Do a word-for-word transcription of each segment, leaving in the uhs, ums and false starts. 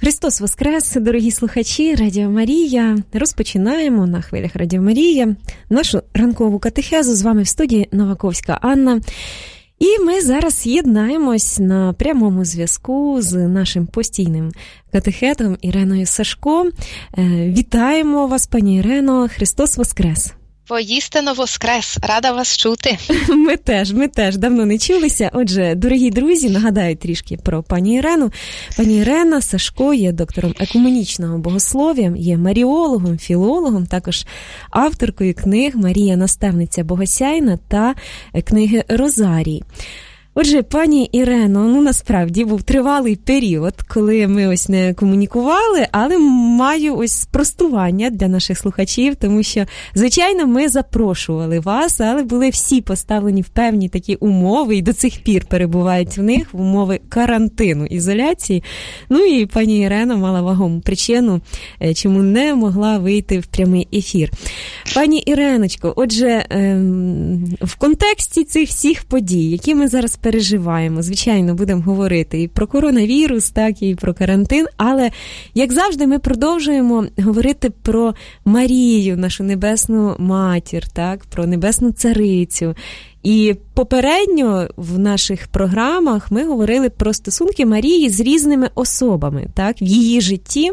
Христос Воскрес, дорогі слухачі Радіо Марія. Розпочинаємо на хвилях Радіо Марія нашу ранкову катехезу. З вами в студії Новаковська Анна. І ми зараз єднаємось на прямому зв'язку з нашим постійним катехетом Іреною Сашко. Вітаємо вас, пані Ірено. Христос Воскрес! Воістину Воскрес! Рада вас чути. Ми теж, ми теж давно не чулися. Отже, дорогі друзі, нагадаю трішки про пані Ірену. Пані Ірена Сашко є доктором екуменічного богослов'я, є маріологом, філологом, також авторкою книг «Марія, наставниця Богосяйна» та книги «Розарій». Отже, пані Ірено, ну насправді був тривалий період, коли ми ось не комунікували, але маю ось спростування для наших слухачів, тому що, звичайно, ми запрошували вас, але були всі поставлені в певні такі умови, і до цих пір перебувають в них в умови карантину, ізоляції. Ну і пані Ірена мала вагому причину, чому не могла вийти в прямий ефір. Пані Іреночко, отже, в контексті цих всіх подій, які ми зараз переживаємо, звичайно, будемо говорити і про коронавірус, так, і про карантин, але, як завжди, ми продовжуємо говорити про Марію, нашу небесну матір, так, про небесну царицю. І попередньо в наших програмах ми говорили про стосунки Марії з різними особами, так, в її житті.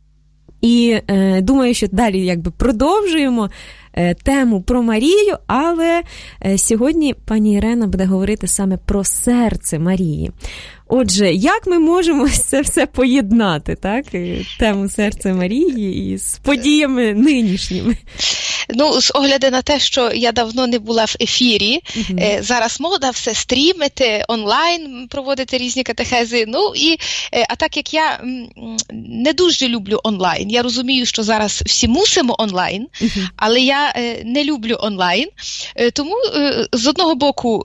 І е, думаю, що далі якби продовжуємо е, тему про Марію, але е, сьогодні пані Ірена буде говорити саме про серце Марії. Отже, як ми можемо це все поєднати, так? Тему серця Марії із подіями нинішніми? Ну, з огляду на те, що я давно не була в ефірі, uh-huh. зараз мода все стрімити, онлайн проводити різні катехези. Ну, і, а так як я не дуже люблю онлайн, я розумію, що зараз всі мусимо онлайн, uh-huh. але я не люблю онлайн, тому з одного боку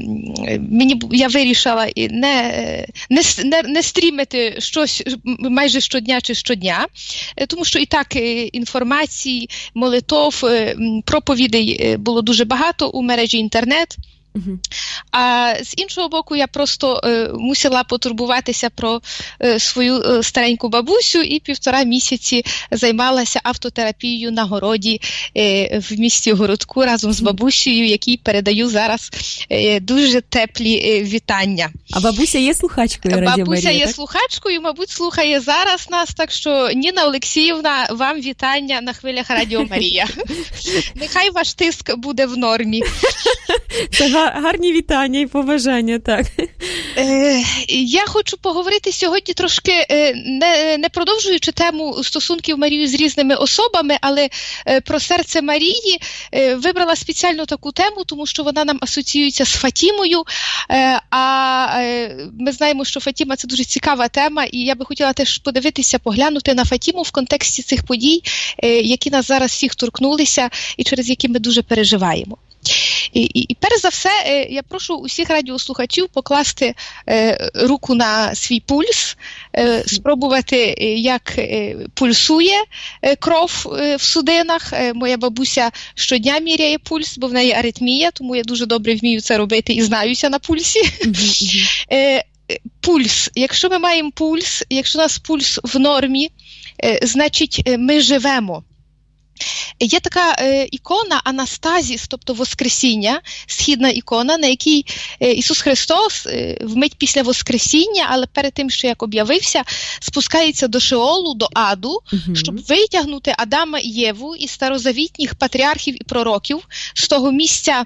мені, я вирішила не Не, не, не стрімити щось майже щодня чи щодня, тому що і так інформації, молитов, проповідей було дуже багато у мережі інтернет. Uh-huh. А з іншого боку, я просто е, мусила потурбуватися про е, свою е, стареньку бабусю і півтора місяці займалася автотерапією на городі е, в місті Городку разом з бабусею, якій передаю зараз е, дуже теплі е, вітання. А бабуся є слухачкою Радіо Марія? Бабуся є так? слухачкою, мабуть, слухає зараз нас, так що, Ніна Олексіївна, вам вітання на хвилях Радіо Марія. Нехай ваш тиск буде в нормі. Це гарні вітання і побажання, так. Е, я хочу поговорити сьогодні трошки, е, не, не продовжуючи тему стосунків Марії з різними особами, але е, про серце Марії е, вибрала спеціально таку тему, тому що вона нам асоціюється з Фатімою, е, а е, ми знаємо, що Фатіма – це дуже цікава тема, і я би хотіла теж подивитися, поглянути на Фатіму в контексті цих подій, е, які нас зараз всіх торкнулися і через які ми дуже переживаємо. І, і, і перш за все, е, я прошу усіх радіослухачів покласти е, руку на свій пульс, е, спробувати, е, як е, пульсує е, кров е, в судинах. Е, моя бабуся щодня міряє пульс, бо в неї аритмія, тому я дуже добре вмію це робити і знаюся на пульсі. Е, пульс. Якщо ми маємо пульс, якщо у нас пульс в нормі, е, значить е, ми живемо. Є така е, ікона Анастазіс, тобто Воскресіння, східна ікона, на якій е, Ісус Христос е, вмить після Воскресіння, але перед тим, що як об'явився, спускається до Шеолу, до Аду, угу. щоб витягнути Адама і Єву із старозавітніх патріархів і пророків з того місця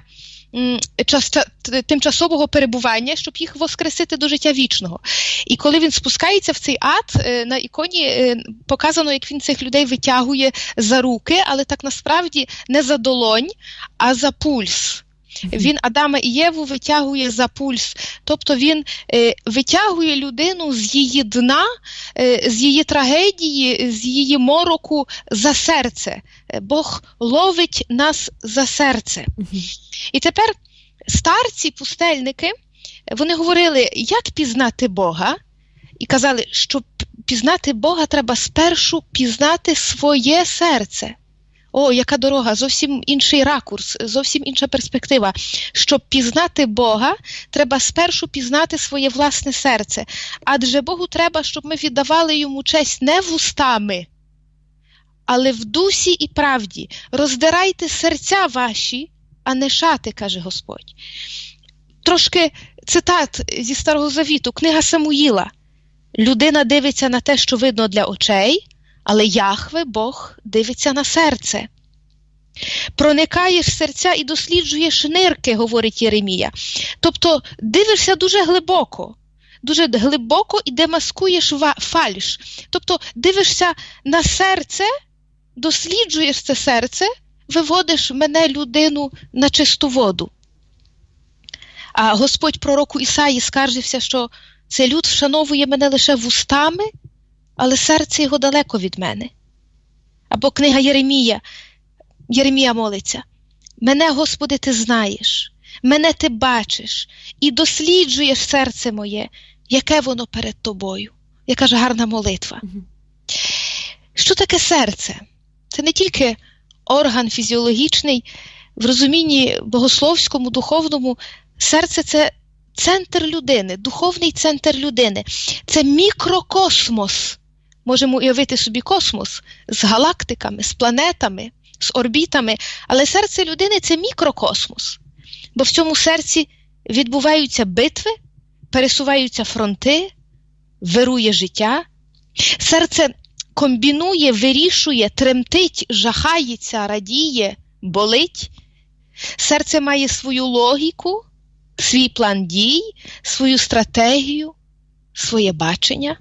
тимчасового перебування, щоб їх воскресити до життя вічного. І коли він спускається в цей ад, на іконі показано, як він цих людей витягує за руки, але так насправді не за долонь, а за пульс. Він Адама і Єву витягує за пульс, тобто він е, витягує людину з її дна, е, з її трагедії, з її мороку за серце. Бог ловить нас за серце. І тепер старці, пустельники, вони говорили, як пізнати Бога, і казали, що пізнати Бога треба спершу пізнати своє серце. О, яка дорога, зовсім інший ракурс, зовсім інша перспектива. Щоб пізнати Бога, треба спершу пізнати своє власне серце. Адже Богу треба, щоб ми віддавали Йому честь не вустами, але в дусі і правді. Роздирайте серця ваші, а не шати, каже Господь. Трошки цитат зі Старого Завіту, книга Самуїла. Людина дивиться на те, що видно для очей, але Яхве, Бог, дивиться на серце. Проникаєш в серця і досліджуєш нирки, говорить Єремія. Тобто дивишся дуже глибоко. Дуже глибоко і демаскуєш фальш. Тобто дивишся на серце, досліджуєш це серце, виводиш мене, людину, на чисту воду. А Господь пророку Ісаї скаржився, що цей люд вшановує мене лише вустами, але серце його далеко від мене. Або книга Єремія. Єремія молиться. Мене, Господи, ти знаєш, мене ти бачиш і досліджуєш серце моє, яке воно перед тобою. Яка ж гарна молитва. Угу. Що таке серце? Це не тільки орган фізіологічний, в розумінні богословському, духовному. Серце – це центр людини, духовний центр людини. Це мікрокосмос. Можемо уявити собі космос з галактиками, з планетами, з орбітами. Але серце людини – це мікрокосмос. Бо в цьому серці відбуваються битви, пересуваються фронти, вирує життя. Серце комбінує, вирішує, тремтить, жахається, радіє, болить. Серце має свою логіку, свій план дій, свою стратегію, своє бачення.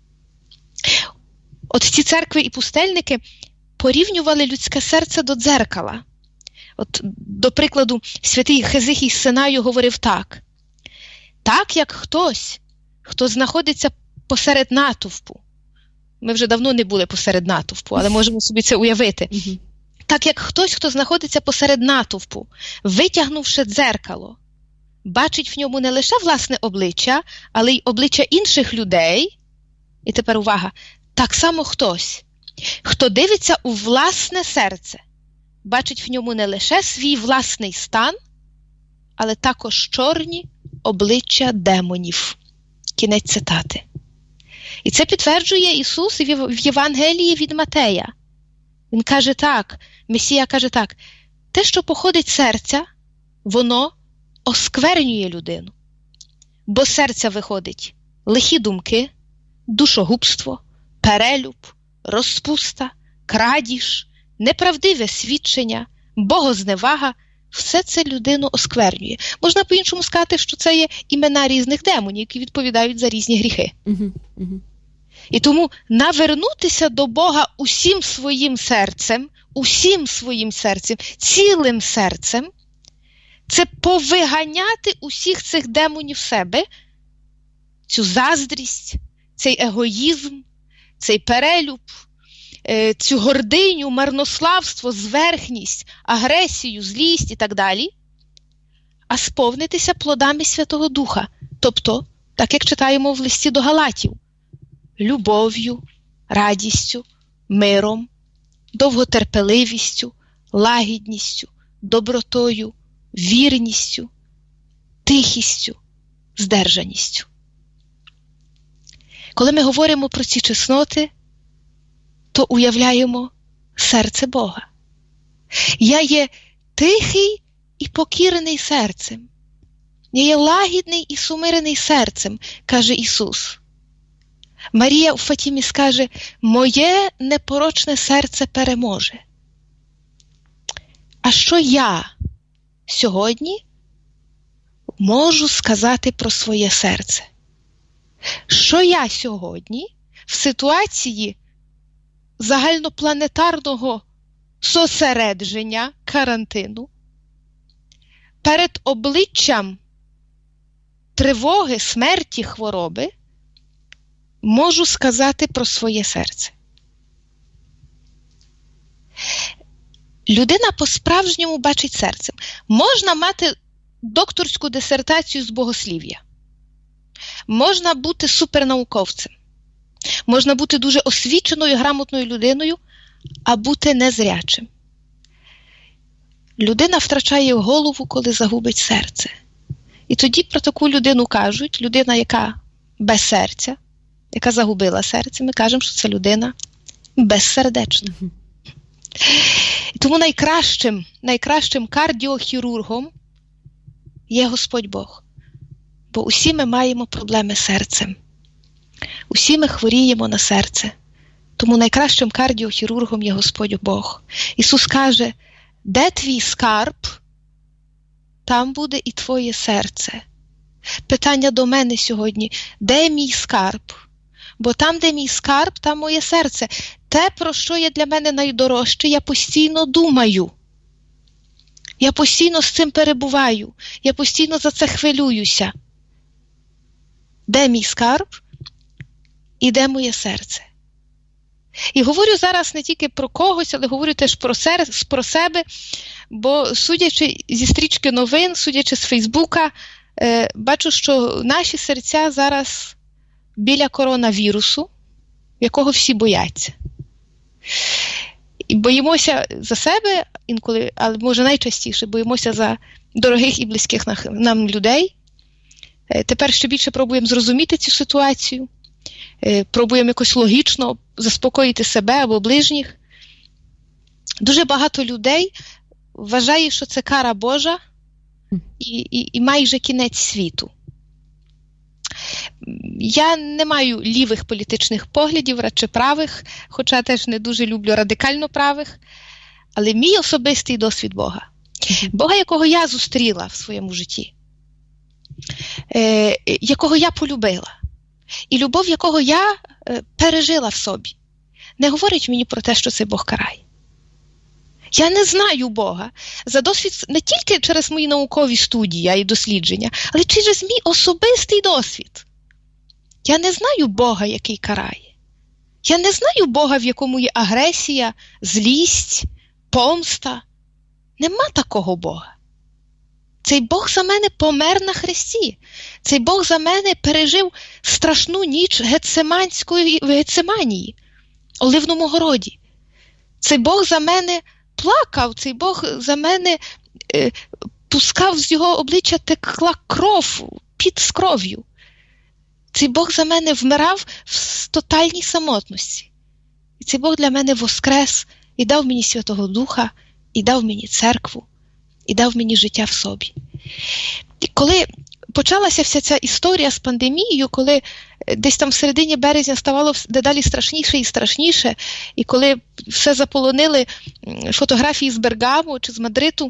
От ці церкви і пустельники порівнювали людське серце до дзеркала. От, до прикладу, святий Хезихій з Синаю говорив так. Так, як хтось, хто знаходиться посеред натовпу. Ми вже давно не були посеред натовпу, але можемо собі це уявити. Так, як хтось, хто знаходиться посеред натовпу, витягнувши дзеркало, бачить в ньому не лише власне обличчя, але й обличчя інших людей. І тепер увага, так само хтось, хто дивиться у власне серце, бачить в ньому не лише свій власний стан, але також чорні обличчя демонів. Кінець цитати. І це підтверджує Ісус в Євангелії від Матея. Він каже так, Месія каже так, те, що походить з серця, воно осквернює людину. Бо з серця виходить лихі думки, душогубство, перелюб, розпуста, крадіж, неправдиве свідчення, богозневага. Все це людину осквернює. Можна по-іншому сказати, що це є імена різних демонів, які відповідають за різні гріхи. Uh-huh, uh-huh. І тому навернутися до Бога усім своїм серцем, усім своїм серцем, цілим серцем, це повиганяти усіх цих демонів в себе, цю заздрість, цей егоїзм, цей перелюб, цю гординю, марнославство, зверхність, агресію, злість і так далі, а сповнитися плодами Святого Духа. Тобто, так як читаємо в листі до Галатів, любов'ю, радістю, миром, довготерпеливістю, лагідністю, добротою, вірністю, тихістю, здержаністю. Коли ми говоримо про ці чесноти, то уявляємо серце Бога. Я є тихий і покірений серцем. Я є лагідний і сумирений серцем, каже Ісус. Марія у Фатімі скаже, моє непорочне серце переможе. А що я сьогодні можу сказати про своє серце? Що я сьогодні в ситуації загальнопланетарного зосередження, карантину, перед обличчям тривоги, смерті, хвороби, можу сказати про своє серце? Людина по-справжньому бачить серцем. Можна мати докторську дисертацію з богослів'я. Можна бути супернауковцем. Можна бути дуже освіченою, грамотною людиною, а бути незрячим. Людина втрачає голову, коли загубить серце. І тоді про таку людину кажуть, людина, яка без серця, яка загубила серце, ми кажемо, що це людина безсердечна. І тому найкращим, найкращим кардіохірургом є Господь Бог. Бо усі ми маємо проблеми з серцем. Усі ми хворіємо на серце. Тому найкращим кардіохірургом є Господь Бог. Ісус каже, де твій скарб, там буде і твоє серце. Питання до мене сьогодні, де мій скарб? Бо там, де мій скарб, там моє серце. Те, про що є для мене найдорожче, я постійно думаю. Я постійно з цим перебуваю. Я постійно за це хвилююся. Де мій скарб і де моє серце? І говорю зараз не тільки про когось, але говорю теж про, сер... про себе, бо судячи зі стрічки новин, судячи з Фейсбука, е, бачу, що наші серця зараз біля коронавірусу, якого всі бояться. І боїмося за себе інколи, але може найчастіше боїмося за дорогих і близьких нам людей. Е, тепер ще більше пробуємо зрозуміти цю ситуацію. Пробуємо якось логічно заспокоїти себе або ближніх. Дуже багато людей вважає, що це кара Божа і, і, і майже кінець світу. Я не маю лівих політичних поглядів, радше правих, хоча теж не дуже люблю радикально правих, але мій особистий досвід Бога. Бога, якого я зустріла в своєму житті, е, якого я полюбила. І любов, якого я е, пережила в собі, не говорить мені про те, що цей Бог карає. Я не знаю Бога за досвід не тільки через мої наукові студії і дослідження, але через мій особистий досвід. Я не знаю Бога, який карає. Я не знаю Бога, в якому є агресія, злість, помста. Нема такого Бога. Цей Бог за мене помер на хресті. Цей Бог за мене пережив страшну ніч Гетсиманської в Гетсиманії, Оливному городі. Цей Бог за мене плакав, цей Бог за мене е, пускав з його обличчя текла кров, під з кров'ю. Цей Бог за мене вмирав в тотальній самотності. І цей Бог для мене воскрес і дав мені Святого Духа, і дав мені церкву, і дав мені життя в собі. І коли почалася вся ця історія з пандемією, коли десь там в середині березня ставало дедалі страшніше і страшніше, і коли все заполонили фотографії з Бергаму чи з Мадриту,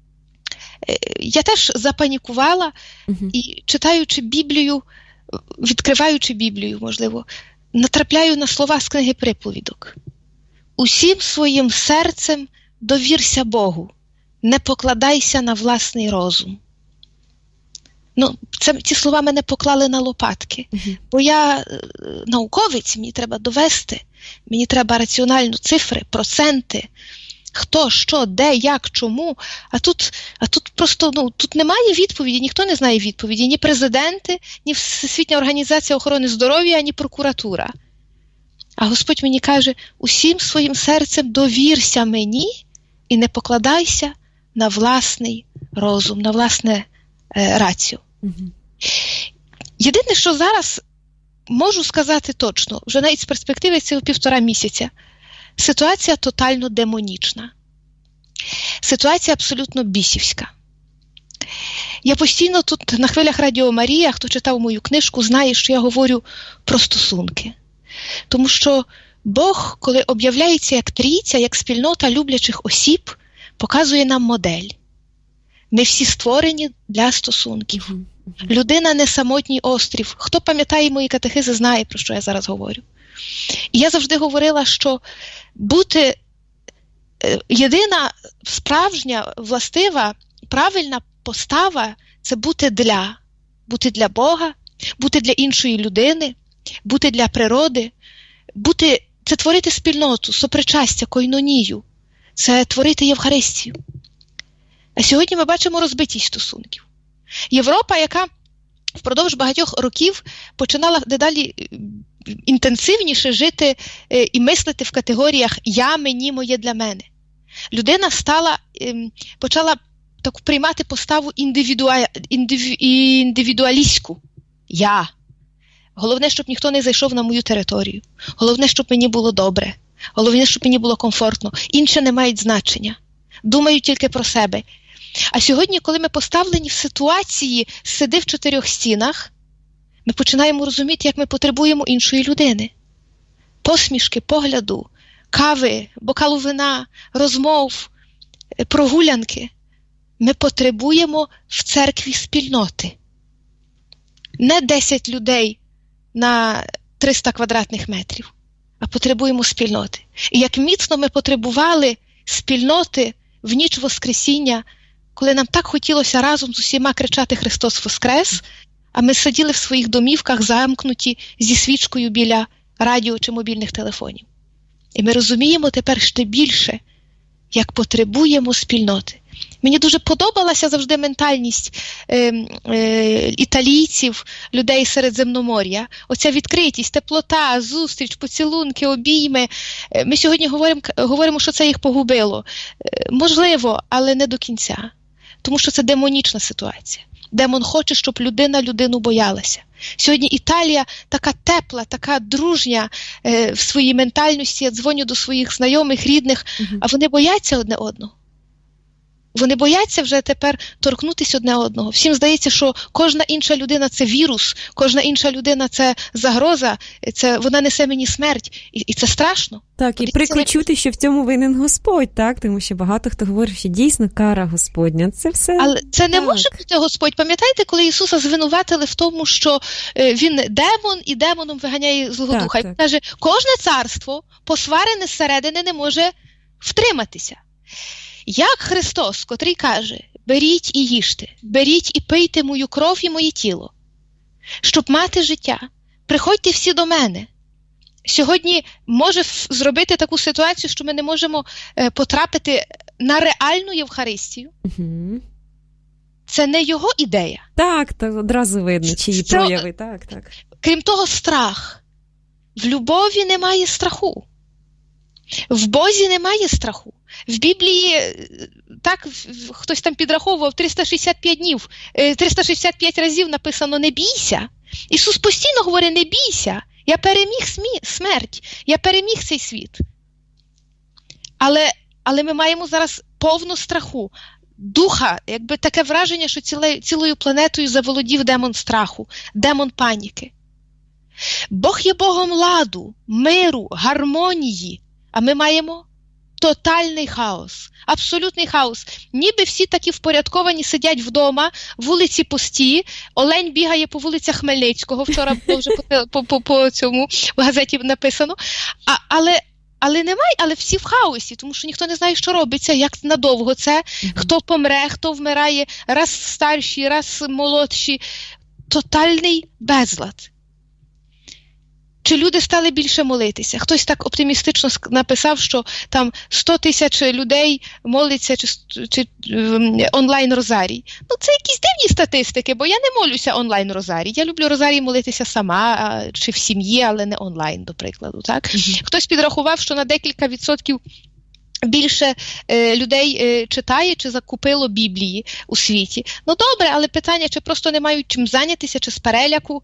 я теж запанікувала угу. і, читаючи Біблію, відкриваючи Біблію, можливо, натрапляю на слова з книги приповідок. «Усім своїм серцем довірся Богу, не покладайся на власний розум». Ну, це, ці слова мене поклали на лопатки, uh-huh. бо я е, науковець, мені треба довести, мені треба раціонально цифри, проценти, хто, що, де, як, чому, а тут, а тут просто, ну, тут немає відповіді, ніхто не знає відповіді, ні президенти, ні Всесвітня організація охорони здоров'я, ні прокуратура. А Господь мені каже, усім своїм серцем довірся мені і не покладайся на власний розум, на власне е, рацію. Угу. Єдине, що зараз можу сказати точно, вже навіть з перспективи цього півтора місяця, ситуація тотально демонічна. Ситуація абсолютно бісівська. Я постійно тут на хвилях Радіо Марія, хто читав мою книжку, знає, що я говорю про стосунки. Тому що Бог, коли об'являється як трійця, як спільнота люблячих осіб, показує нам модель. Ми всі створені для стосунків. Людина не самотній острів. Хто пам'ятає мої катехизи, знає, про що я зараз говорю. І я завжди говорила, що бути єдина, справжня, властива, правильна постава – це бути для. Бути для Бога, бути для іншої людини, бути для природи, бути, це творити спільноту, сопричастя, койнонію, це творити Євхаристію. А сьогодні ми бачимо розбитість стосунків. Європа, яка впродовж багатьох років починала дедалі інтенсивніше жити і мислити в категоріях «я, мені, моє для мене». Людина стала, почала таку приймати поставу індивідуа... індиві... індивідуалістську. Я. Головне, щоб ніхто не зайшов на мою територію. Головне, щоб мені було добре. Головне, щоб мені було комфортно. Інше не мають значення. Думаю тільки про себе. А сьогодні, коли ми поставлені в ситуації «сиди в чотирьох стінах», ми починаємо розуміти, як ми потребуємо іншої людини. Посмішки, погляду, кави, бокалу вина, розмов, прогулянки. Ми потребуємо в церкві спільноти. Не десять людей на триста квадратних метрів, а потребуємо спільноти. І як міцно ми потребували спільноти в ніч Воскресіння, коли нам так хотілося разом з усіма кричати «Христос Воскрес», а ми сиділи в своїх домівках замкнуті зі свічкою біля радіо чи мобільних телефонів. І ми розуміємо тепер ще більше, як потребуємо спільноти. Мені дуже подобалася завжди ментальність е, е, італійців, людей Середземномор'я. Оця відкритість, теплота, зустріч, поцілунки, обійми. Ми сьогодні говоримо, говоримо, що це їх погубило. Е, можливо, але не до кінця. Тому що це демонічна ситуація. Демон хоче, щоб людина людину боялася. Сьогодні Італія така тепла, така дружня е, в своїй ментальності. Я дзвоню до своїх знайомих, рідних, угу. а вони бояться одне одного. Вони бояться вже тепер торкнутися одне одного. Всім здається, що кожна інша людина – це вірус, кожна інша людина – це загроза, це, вона несе мені смерть. І, і це страшно. Так, і прикро чути, що в цьому винен Господь, так? Тому що багато хто говорить, що дійсно кара Господня. Це все... Але це не так. може бути Господь. Пам'ятаєте, коли Ісуса звинуватили в тому, що Він демон і демоном виганяє злого так, духа. І Він каже, кожне царство, посварене зсередини, не може втриматися. Як Христос, котрий каже, беріть і їжте, беріть і пийте мою кров і моє тіло, щоб мати життя, приходьте всі до мене. Сьогодні може зробити таку ситуацію, що ми не можемо е, потрапити на реальну Євхаристію. Угу. Це не його ідея. Так, то одразу видно, чиї Про... прояви. Так, так. Крім того, страх. В любові немає страху. В Бозі немає страху. В Біблії, так, хтось там підраховував, триста шістдесят п'ять днів, триста шістдесят п'ять разів написано «не бійся». Ісус постійно говорить «не бійся, я переміг смі... смерть, я переміг цей світ». Але, але ми маємо зараз повну страху, духа, якби таке враження, що ціле... цілою планетою заволодів демон страху, демон паніки. Бог є Богом ладу, миру, гармонії, а ми маємо тотальний хаос, абсолютний хаос. Ніби всі такі впорядковані сидять вдома, вулиці пусті, олень бігає по вулицях Хмельницького, вчора було вже по, по, по, по цьому в газеті написано, а, але, але немає, але всі в хаосі, тому що ніхто не знає, що робиться, як надовго це, mm-hmm. хто помре, хто вмирає, раз старші, раз молодші. Тотальний безлад. Чи люди стали більше молитися? Хтось так оптимістично написав, що там сто тисяч людей молиться чи, чи онлайн-розарій. Ну, це якісь дивні статистики, бо я не молюся онлайн-розарій. Я люблю розарій молитися сама, чи в сім'ї, але не онлайн, до прикладу. Так? Mm-hmm. Хтось підрахував, що на декілька відсотків більше е, людей е, читає чи закупило Біблії у світі. Ну, добре, але питання, чи просто не мають чим зайнятися, чи з переляку.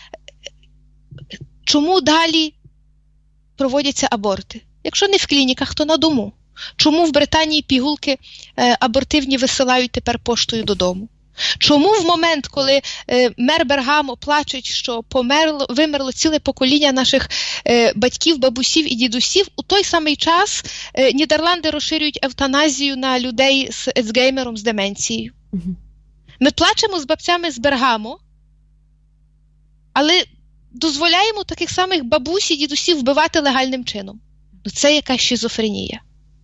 Чому далі проводяться аборти? Якщо не в клініках, то на дому. Чому в Британії пігулки е, абортивні висилають тепер поштою додому? Чому в момент, коли е, мер Бергамо плаче, що померло, вимерло ціле покоління наших е, батьків, бабусів і дідусів, у той самий час е, Нідерланди розширюють евтаназію на людей з Альцгеймером, з деменцією? Угу. Ми плачемо з бабцями з Бергамо, але дозволяємо таких самих бабусь і дідусів вбивати легальним чином. Ну, це якась шизофренія.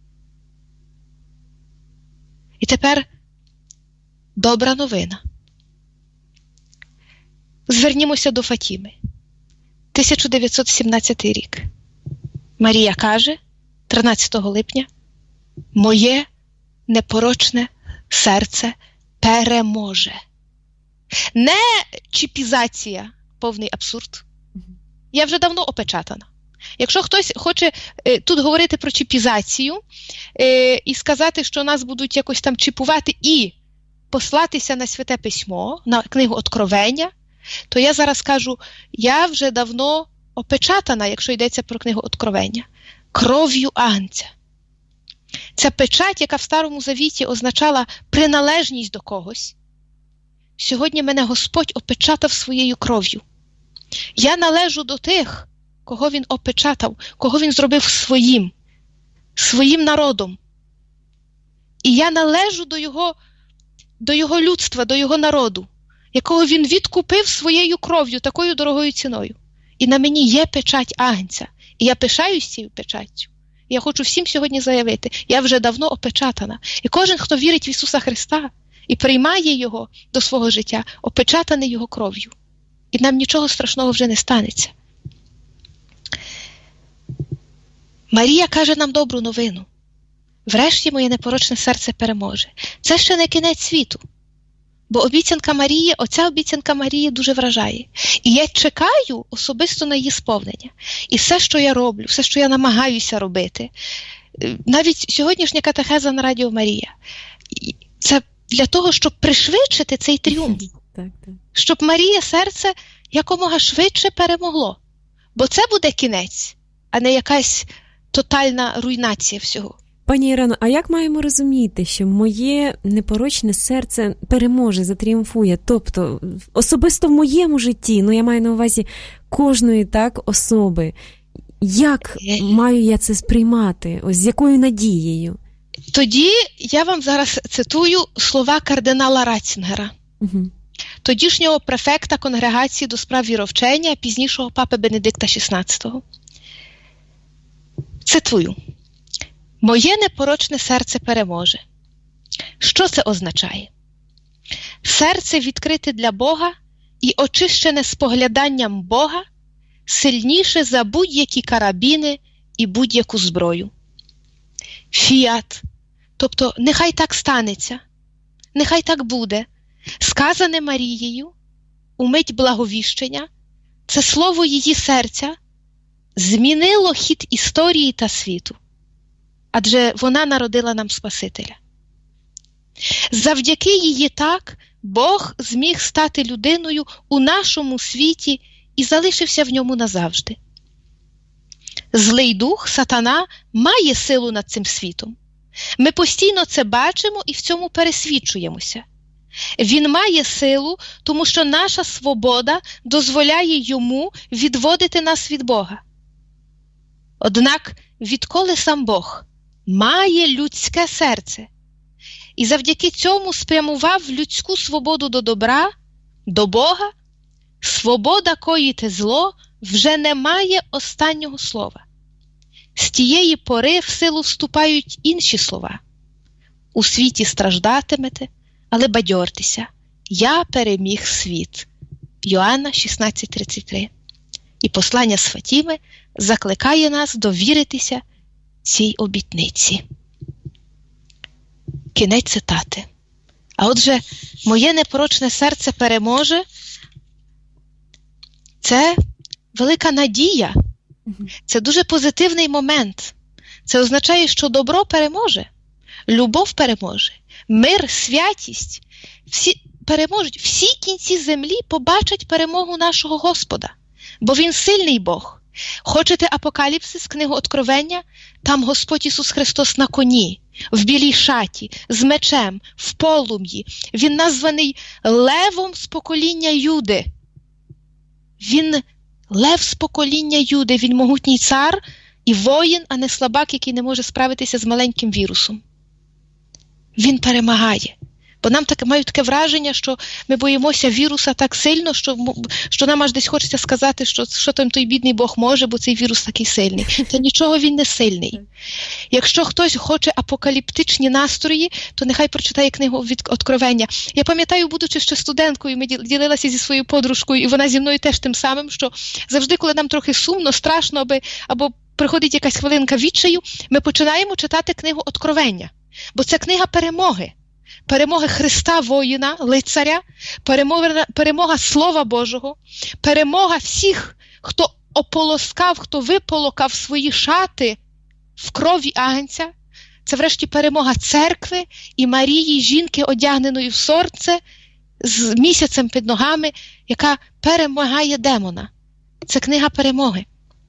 І тепер добра новина. Звернімося до Фатіми. тисяча дев'ятсот сімнадцятий рік. Марія каже, тринадцятого липня, моє непорочне серце переможе. Не чіпізація, повний абсурд. Я вже давно опечатана. Якщо хтось хоче е, тут говорити про чіпізацію е, і сказати, що нас будуть якось там чіпувати і послатися на Святе Письмо, на книгу Откровення, то я зараз кажу, я вже давно опечатана, якщо йдеться про книгу Откровення, кров'ю Агнця. Ця печать, яка в Старому Завіті означала приналежність до когось, сьогодні мене Господь опечатав своєю кров'ю. Я належу до тих, кого Він опечатав, кого Він зробив своїм, своїм народом. І я належу до Його, до Його людства, до Його народу, якого Він відкупив своєю кров'ю, такою дорогою ціною. І на мені є печать Агнця. І я пишаюсь цією печаттю. Я хочу всім сьогодні заявити, я вже давно опечатана. І кожен, хто вірить в Ісуса Христа і приймає Його до свого життя, опечатаний Його кров'ю. І нам нічого страшного вже не станеться. Марія каже нам добру новину. Врешті моє непорочне серце переможе. Це ще не кінець світу. Бо обіцянка Марії, оця обіцянка Марії дуже вражає. І я чекаю особисто на її сповнення. І все, що я роблю, все, що я намагаюся робити, навіть сьогоднішня катехеза на Радіо Марія, це для того, щоб пришвидшити цей тріумф. Так, так. Щоб Марія серце якомога швидше перемогло. Бо це буде кінець, а не якась тотальна руйнація всього. Пані Ірено, а як маємо розуміти, що моє непорочне серце переможе, затріумфує? Тобто, особисто в моєму житті, ну я маю на увазі кожної так особи. Як маю я це сприймати? Ось з якою надією? Тоді я вам зараз цитую слова кардинала Ратцінгера, угу. тодішнього префекта конгрегації до справ віровчення, пізнішого папи Бенедикта шістнадцятого. Цитую. «Моє непорочне серце переможе». Що це означає? Серце відкрите для Бога і очищене спогляданням Бога сильніше за будь-які карабіни і будь-яку зброю. Фіат, тобто нехай так станеться, нехай так буде, сказане Марією у мить благовіщення, це слово її серця змінило хід історії та світу. Адже вона народила нам Спасителя. Завдяки її так Бог зміг стати людиною у нашому світі і залишився в ньому назавжди. Злий дух, сатана, має силу над цим світом. Ми постійно це бачимо і в цьому пересвідчуємося. Він має силу, тому що наша свобода дозволяє йому відводити нас від Бога. Однак, відколи сам Бог має людське серце і завдяки цьому спрямував людську свободу до добра, до Бога, свобода коїти зло вже не має останнього слова. З тієї пори в силу вступають інші слова. У світі страждатимете, але бадьортеся. Я переміг світ. Йоанна шістнадцять тридцять три. І послання з Фатіми закликає нас довіритися цій обітниці. Кінець цитати. А отже, моє непорочне серце переможе. Це велика надія. Це дуже позитивний момент. Це означає, що добро переможе, любов переможе, мир, святість. Всі переможуть. Всі кінці землі побачать перемогу нашого Господа. Бо Він сильний Бог. Хочете апокаліпсис, книгу Откровення? Там Господь Ісус Христос на коні, в білій шаті, з мечем, в полум'ї. Він названий Левом з покоління Юди. Він Лев з покоління Юди, він могутній цар і воїн, а не слабак, який не може справитися з маленьким вірусом. Він перемагає. Бо нам таке, мають таке враження, що ми боїмося віруса так сильно, що, що нам аж десь хочеться сказати, що, що там той бідний Бог може, бо цей вірус такий сильний. Та нічого він не сильний. Якщо хтось хоче апокаліптичні настрої, то нехай прочитає книгу від Откровення. Я пам'ятаю, будучи ще студенткою, ми ділилася зі своєю подружкою, і вона зі мною теж тим самим, що завжди, коли нам трохи сумно, страшно, аби, або приходить якась хвилинка відчаю, ми починаємо читати книгу Откровення. Бо це книга перемоги. Перемоги Христа воїна, лицаря, перемога, перемога Слова Божого, перемога всіх, хто ополоскав, хто виполокав свої шати в крові агнця. Це врешті перемога церкви і Марії, жінки, одягненої в сорце, з місяцем під ногами, яка перемагає демона. Це книга перемоги.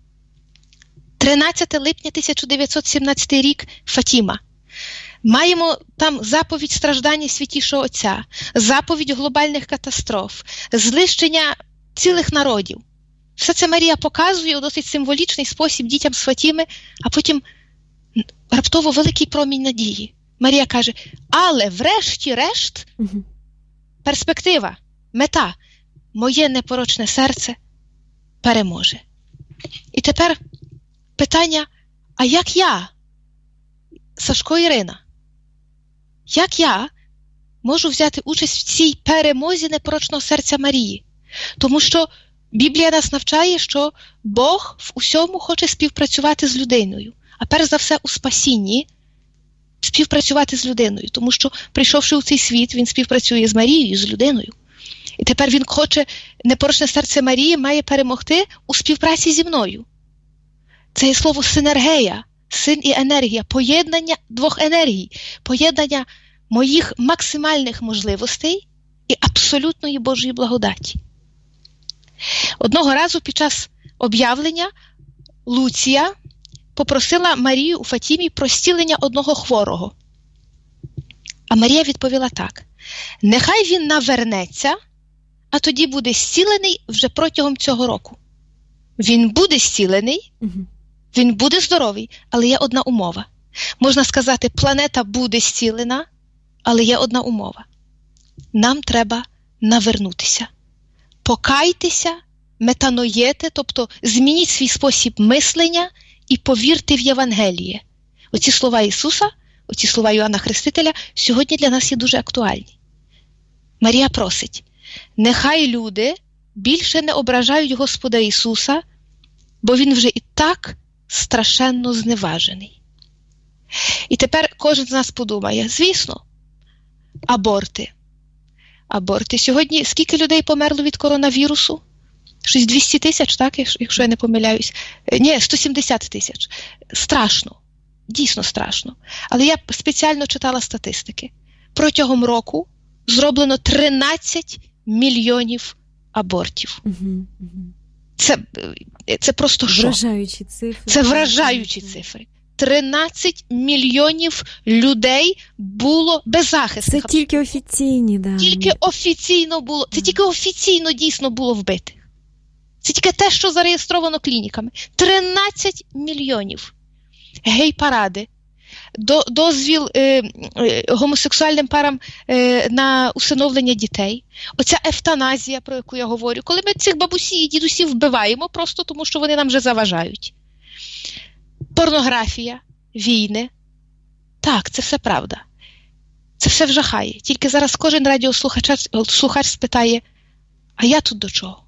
тринадцяте липня тисяча дев'ятсот сімнадцятий рік, Фатіма. Маємо там заповідь страждання Святішого Отця, заповідь глобальних катастроф, знищення цілих народів. Все це Марія показує у досить символічний спосіб дітям з Фатіми, а потім раптово великий промінь надії. Марія каже, але врешті-решт перспектива, мета, моє непорочне серце переможе. І тепер питання, а як я, Сашко Ірина, як я можу взяти участь в цій перемозі непорочного серця Марії? Тому що Біблія нас навчає, що Бог в усьому хоче співпрацювати з людиною. А перш за все у спасінні співпрацювати з людиною. Тому що, прийшовши у цей світ, він співпрацює з Марією, з людиною. І тепер він хоче, непорочне серце Марії має перемогти у співпраці зі мною. Це є слово синергія, син і енергія, поєднання двох енергій, поєднання моїх максимальних можливостей і абсолютної Божої благодаті. Одного разу під час об'явлення Луція попросила Марію у Фатімі про зцілення одного хворого. А Марія відповіла так: нехай він навернеться, а тоді буде зцілений вже протягом цього року. Він буде зцілений, він буде здоровий, але є одна умова. Можна сказати, планета буде зцілена, але є одна умова. Нам треба навернутися. Покайтеся, метаноєте, тобто змініть свій спосіб мислення і повірте в Євангеліє. Оці слова Ісуса, оці слова Йоанна Хрестителя сьогодні для нас є дуже актуальні. Марія просить, нехай люди більше не ображають Господа Ісуса, бо Він вже і так страшенно зневажений. І тепер кожен з нас подумає, звісно, аборти. Аборти. Сьогодні скільки людей померло від коронавірусу? Щось двісті тисяч, так, якщо я не помиляюсь? Ні, сто сімдесят тисяч. Страшно. Дійсно страшно. Але я спеціально читала статистики. Протягом року зроблено тринадцять мільйонів абортів. Угу, угу. Це, це просто шок. Вражаючі цифри. Це вражаючі цифри. тринадцять мільйонів людей було беззахисних. Це тільки офіційні, да. Тільки офіційно було, це тільки офіційно дійсно було вбитих. Це тільки те, що зареєстровано клініками. тринадцять мільйонів. Гей-паради, до, дозвіл е, е, гомосексуальним парам е, на усиновлення дітей. Оця евтаназія, про яку я говорю, коли ми цих бабусі і дідусів вбиваємо просто тому, що вони нам вже заважають. Порнографія, війни. Так, це все правда. Це все вжахає. Тільки зараз кожен радіослухач слухач спитає, а я тут до чого?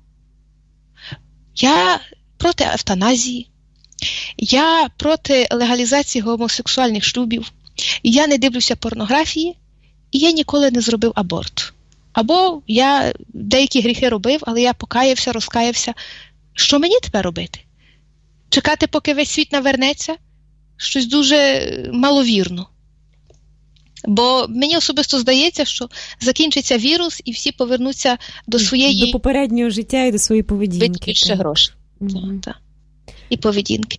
Я проти евтаназії, я проти легалізації гомосексуальних шлюбів, я не дивлюся порнографії, і я ніколи не зробив аборт. Або я деякі гріхи робив, але я покаявся, розкаявся. Що мені тепер робити? Чекати, поки весь світ навернеться? Щось дуже маловірно. Бо мені особисто здається, що закінчиться вірус і всі повернуться до своєї... До попереднього життя і до своєї поведінки. Більше грошей. Угу. Так. І поведінки.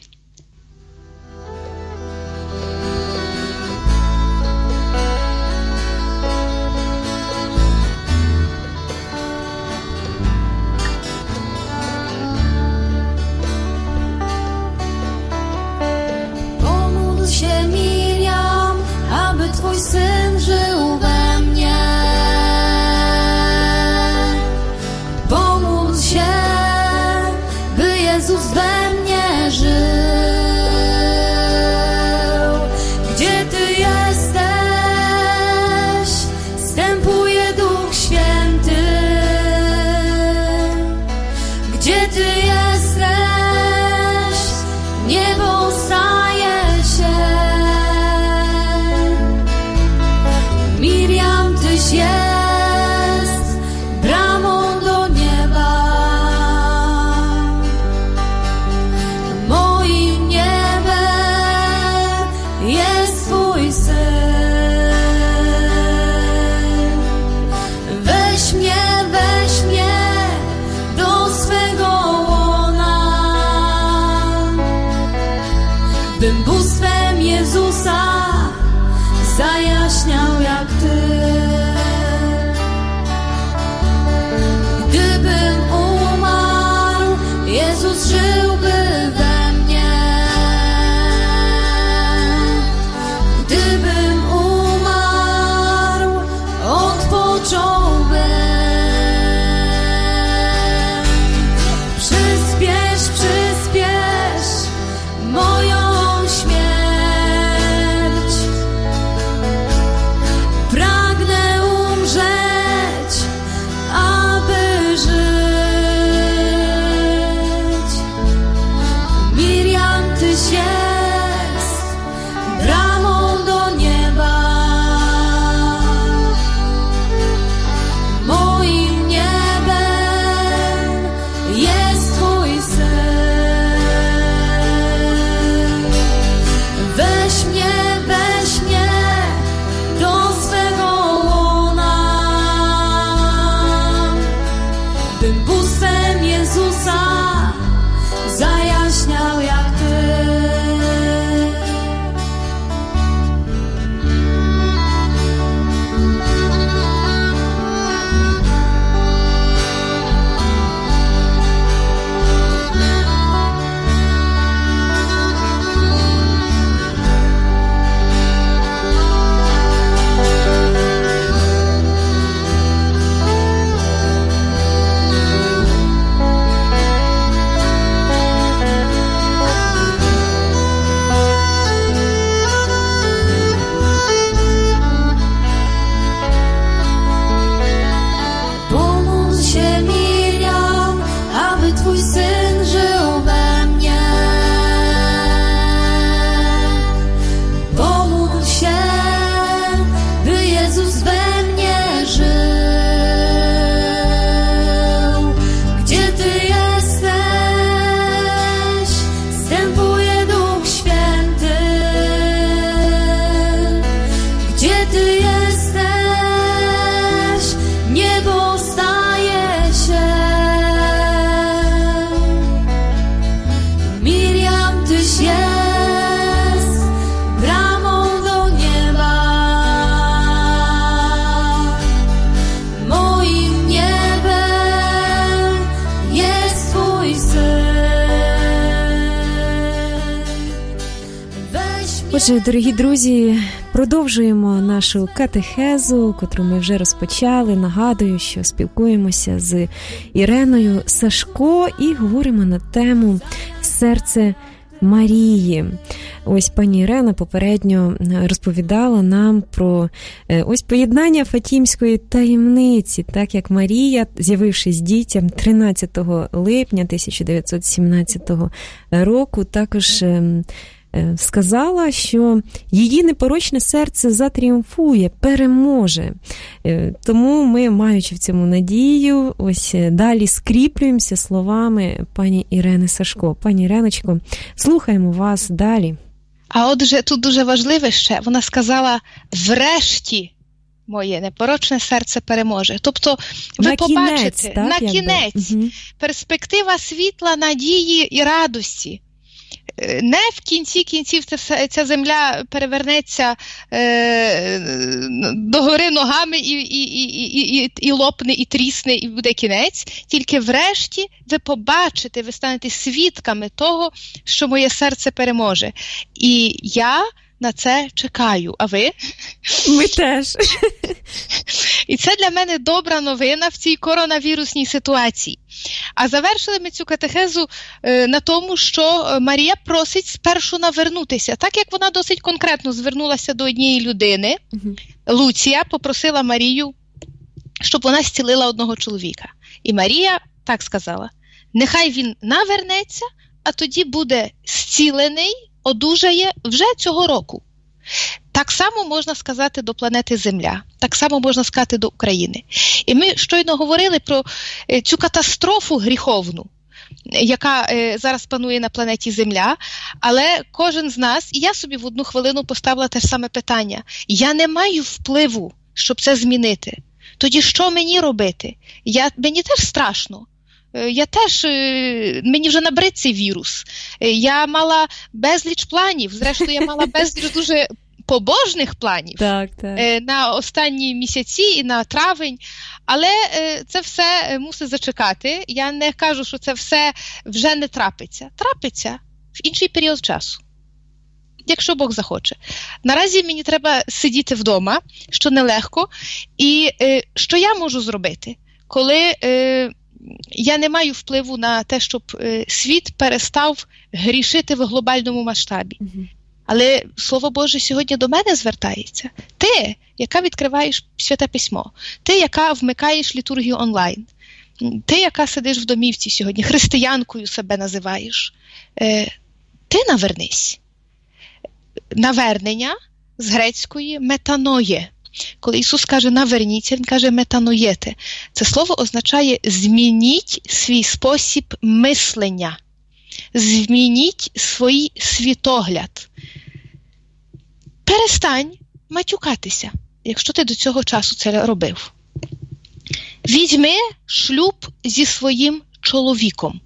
Twój Syn żył we mnie. Pomódl się, by Jezus we mnie bym bóstwem Jezusa zajaśniał jak Ty. Gdybym umarł, Jezus żyłby we mnie. Gdybym umarł, odpocząłbym. Przyspiesz, przyspiesz moją śmierć. Pragnę umrzeć, aby żyć. Miriam, Tyś jest bramą do nieba. Moim niebem jest Twój Syn. Weź mnie, weź mnie do swego łona, bym bóstwem Jezusa zajaśniał jak Ty. Pomódl się, Miriam, aby Twój Syn żył we mnie. Pomódl się, by Jezus we mnie żył. Gdzie Ty jesteś, zstępuje Duch Święty. Gdzie Ty jesteś, niebo staje się. Miriam, Tyś jest bramą do nieba. Moim niebem jest Twój Syn. Weź mnie. Отже, дорогі друзі, продовжуємо нашу катехезу, котру ми вже розпочали. Нагадую, що спілкуємося з Іреною Сашко і говоримо на тему «Серце Марії». Ось пані Ірена попередньо розповідала нам про ось поєднання Фатімської таємниці, так як Марія, з'явившись дітям тринадцятого липня тисяча дев'ятсот сімнадцятого року, також сказала, що її непорочне серце затріумфує, переможе. Тому ми, маючи в цьому надію, ось далі скріплюємося словами пані Ірени Сашко. Пані Іреночко, слухаємо вас далі. А отже, тут дуже важливе ще, вона сказала, врешті моє непорочне серце переможе. Тобто ви на побачите, кінець, так, на якби? кінець, Угу. перспектива світла, надії і радості. Не в кінці кінців ця, ця земля перевернеться е, догори ногами і, і, і, і, і лопне, і трісне, і буде кінець. Тільки врешті ви побачите, ви станете свідками того, що моє серце переможе. І я на це чекаю. А ви? Ми теж. І це для мене добра новина в цій коронавірусній ситуації. А завершили ми цю катехезу е, на тому, що Марія просить спершу навернутися. Так як вона досить конкретно звернулася до однієї людини, угу. Луція попросила Марію, щоб вона зцілила одного чоловіка. І Марія так сказала, нехай він навернеться, а тоді буде зцілений, одужає вже цього року. Так само можна сказати до планети Земля, так само можна сказати до України. І ми щойно говорили про цю катастрофу гріховну, яка е, зараз панує на планеті Земля, але кожен з нас, і я собі в одну хвилину поставила те ж саме питання, я не маю впливу, щоб це змінити. Тоді що мені робити? Я, мені теж страшно. Я теж, мені вже набрид цей вірус. Я мала безліч планів, зрештою я мала безліч дуже побожних планів так, так. на останні місяці і на травень, але це все мусить зачекати. Я не кажу, що це все вже не трапиться. Трапиться в інший період часу, якщо Бог захоче. Наразі мені треба сидіти вдома, що нелегко, і що я можу зробити, коли я не маю впливу на те, щоб світ перестав грішити в глобальному масштабі. Угу. Але Слово Боже сьогодні до мене звертається. Ти, яка відкриваєш Святе Письмо, ти, яка вмикаєш літургію онлайн, ти, яка сидиш в домівці сьогодні, християнкою себе називаєш, ти навернись. Навернення з грецької метаноє. Коли Ісус каже «наверніться», Він каже «метаноєте». Це слово означає «змініть свій спосіб мислення». Змініть свій світогляд. Перестань матюкатися, якщо ти до цього часу це робив. Візьми шлюб зі своїм чоловіком.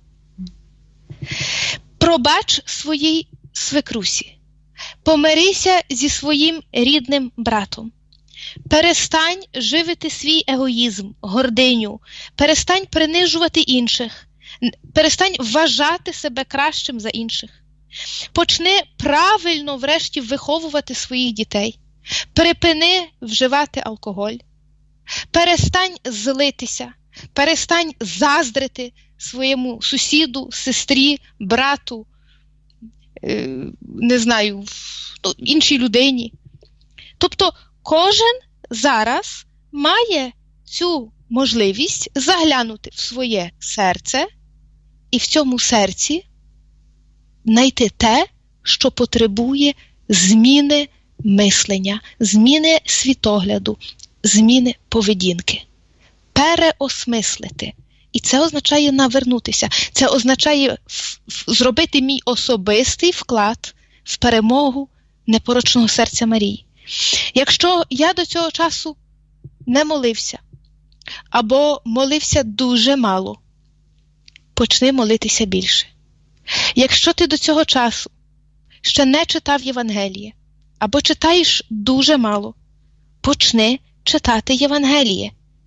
Пробач своїй свекрусі. Помирися зі своїм рідним братом. Перестань живити свій егоїзм, гординю. Перестань принижувати інших. Перестань вважати себе кращим за інших. Почни правильно врешті виховувати своїх дітей. Припини вживати алкоголь. Перестань злитися. Перестань заздрити своєму сусіду, сестрі, брату, не знаю, іншій людині. Тобто кожен зараз має цю можливість заглянути в своє серце і в цьому серці знайти те, що потребує зміни мислення, зміни світогляду, зміни поведінки. Переосмислити. І це означає навернутися. Це означає зробити мій особистий вклад в перемогу непорочного серця Марії. Якщо я до цього часу не молився, або молився дуже мало, почни молитися більше. Якщо ти до цього часу ще не читав Євангеліє, або читаєш дуже мало, почни читати Євангеліє.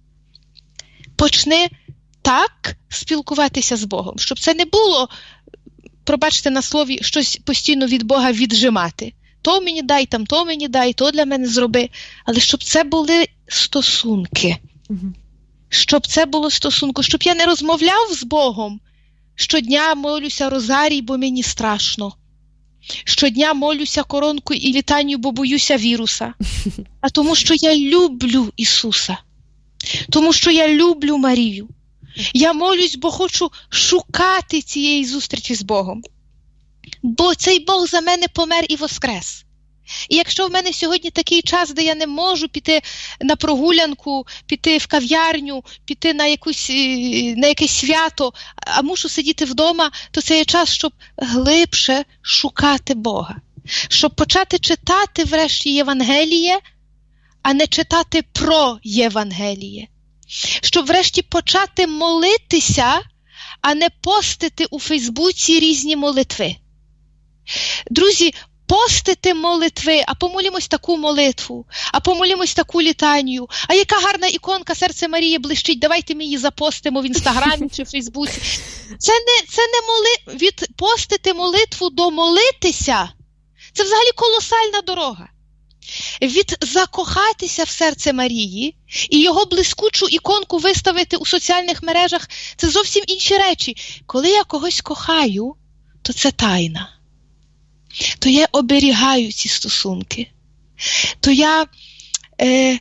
Почни так спілкуватися з Богом, щоб це не було, пробачте на слові, щось постійно від Бога віджимати. То мені дай, там то мені дай, то для мене зроби. Але щоб це були стосунки. Угу. Щоб це було стосунку, щоб я не розмовляв з Богом. Щодня молюся розарій, бо мені страшно. Щодня молюся коронку і літанню, бо боюся віруса. А тому, що я люблю Ісуса. Тому, що я люблю Марію. Я молюсь, бо хочу шукати цієї зустрічі з Богом. Бо цей Бог за мене помер і воскрес. І якщо в мене сьогодні такий час, де я не можу піти на прогулянку, піти в кав'ярню, піти на, якусь, на якесь свято, а мушу сидіти вдома, то це є час, щоб глибше шукати Бога. Щоб почати читати врешті Євангеліє, а не читати про Євангеліє. Щоб врешті почати молитися, а не постити у Фейсбуці різні молитви. Друзі, постити молитви, а помолімось таку молитву, а помолімось таку літанію, а яка гарна іконка серця Марії блищить, давайте ми її запостимо в Інстаграмі чи в Фейсбуці. Це не, це не моли... від постити молитву до молитися, це взагалі колосальна дорога. Від закохатися в серце Марії і його блискучу іконку виставити у соціальних мережах – це зовсім інші речі. Коли я когось кохаю, то це тайна. То я оберігаю ці стосунки. То я е, е,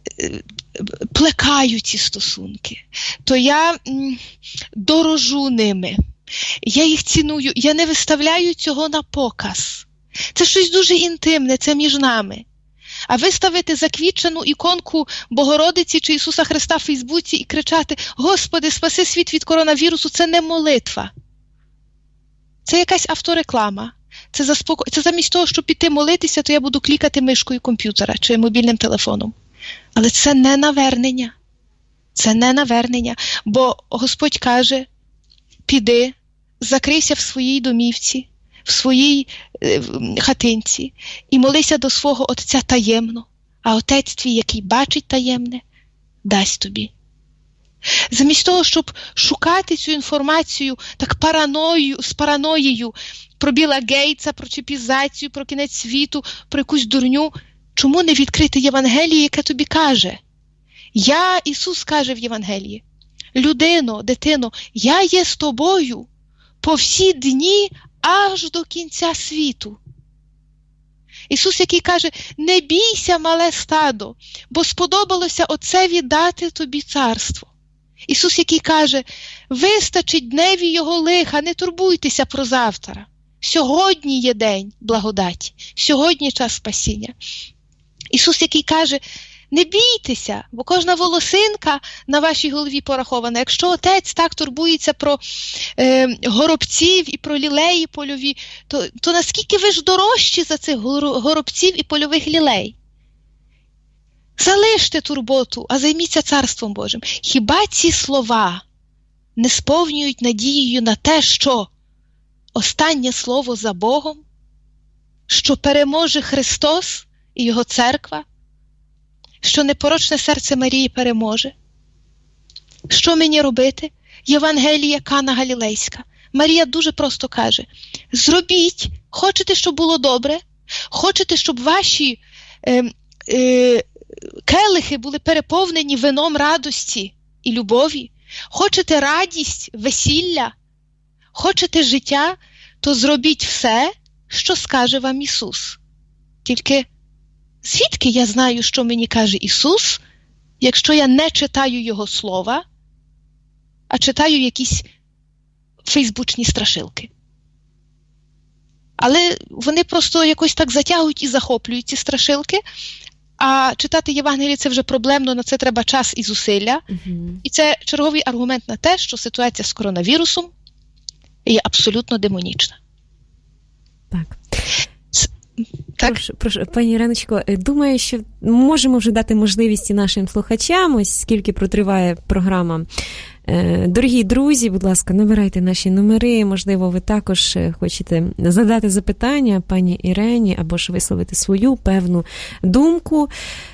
плекаю ці стосунки. То я м, дорожу ними. Я їх ціную. Я не виставляю цього на показ. Це щось дуже інтимне, це між нами. А виставити заквітчену іконку Богородиці чи Ісуса Христа в Фейсбуці і кричати «Господи, спаси світ від коронавірусу» – це не молитва. Це якась автореклама. Це, заспоко... це замість того, щоб піти молитися, то я буду клікати мишкою комп'ютера чи мобільним телефоном. Але це не навернення. Це не навернення. Бо Господь каже, піди, закрийся в своїй домівці, в своїй е, хатинці і молися до свого Отця таємно, а Отець твій, який бачить таємне, дасть тобі. Замість того, щоб шукати цю інформацію так параною, з параноєю про Біла Гейтса, про чіпізацію, про кінець світу, про якусь дурню, чому не відкрити Євангеліє, яке тобі каже? Я, Ісус каже в Євангелії, людино, дитино, я є з тобою по всі дні аж до кінця світу. Ісус, який каже, не бійся, мале стадо, бо сподобалося Отцеві дати тобі царство. Ісус, який каже, вистачить дневі його лиха, не турбуйтеся про завтра. Сьогодні є день благодаті, сьогодні час спасіння. Ісус, який каже, не бійтеся, бо кожна волосинка на вашій голові порахована. Якщо Отець так турбується про е, горобців і про лілеї польові, то, то наскільки ви ж дорожчі за цих горобців і польових лілей? Залиште турботу, а займіться Царством Божим. Хіба ці слова не сповнюють надією на те, що останнє слово за Богом, що переможе Христос і Його церква, що непорочне серце Марії переможе? Що мені робити? Євангелія Кана Галілейська. Марія дуже просто каже, зробіть, хочете, щоб було добре, хочете, щоб ваші е, е, келихи були переповнені вином радості і любові, хочете радість, весілля, хочете життя, то зробіть все, що скаже вам Ісус. Тільки звідки я знаю, що мені каже Ісус, якщо я не читаю Його слова, а читаю якісь фейсбучні страшилки? Але вони просто якось так затягують і захоплюють ці страшилки, а читати Євангеліє – це вже проблемно, на це треба час і зусилля. Угу. І це черговий аргумент на те, що ситуація з коронавірусом є абсолютно демонічна. Так. Так? Прошу, прошу, пані Іриночко, думаю, що можемо вже дати можливість і нашим слухачам, ось скільки протриває програма. Дорогі друзі, будь ласка, набирайте наші номери, можливо, ви також хочете задати запитання пані Ірені або ж висловити свою певну думку.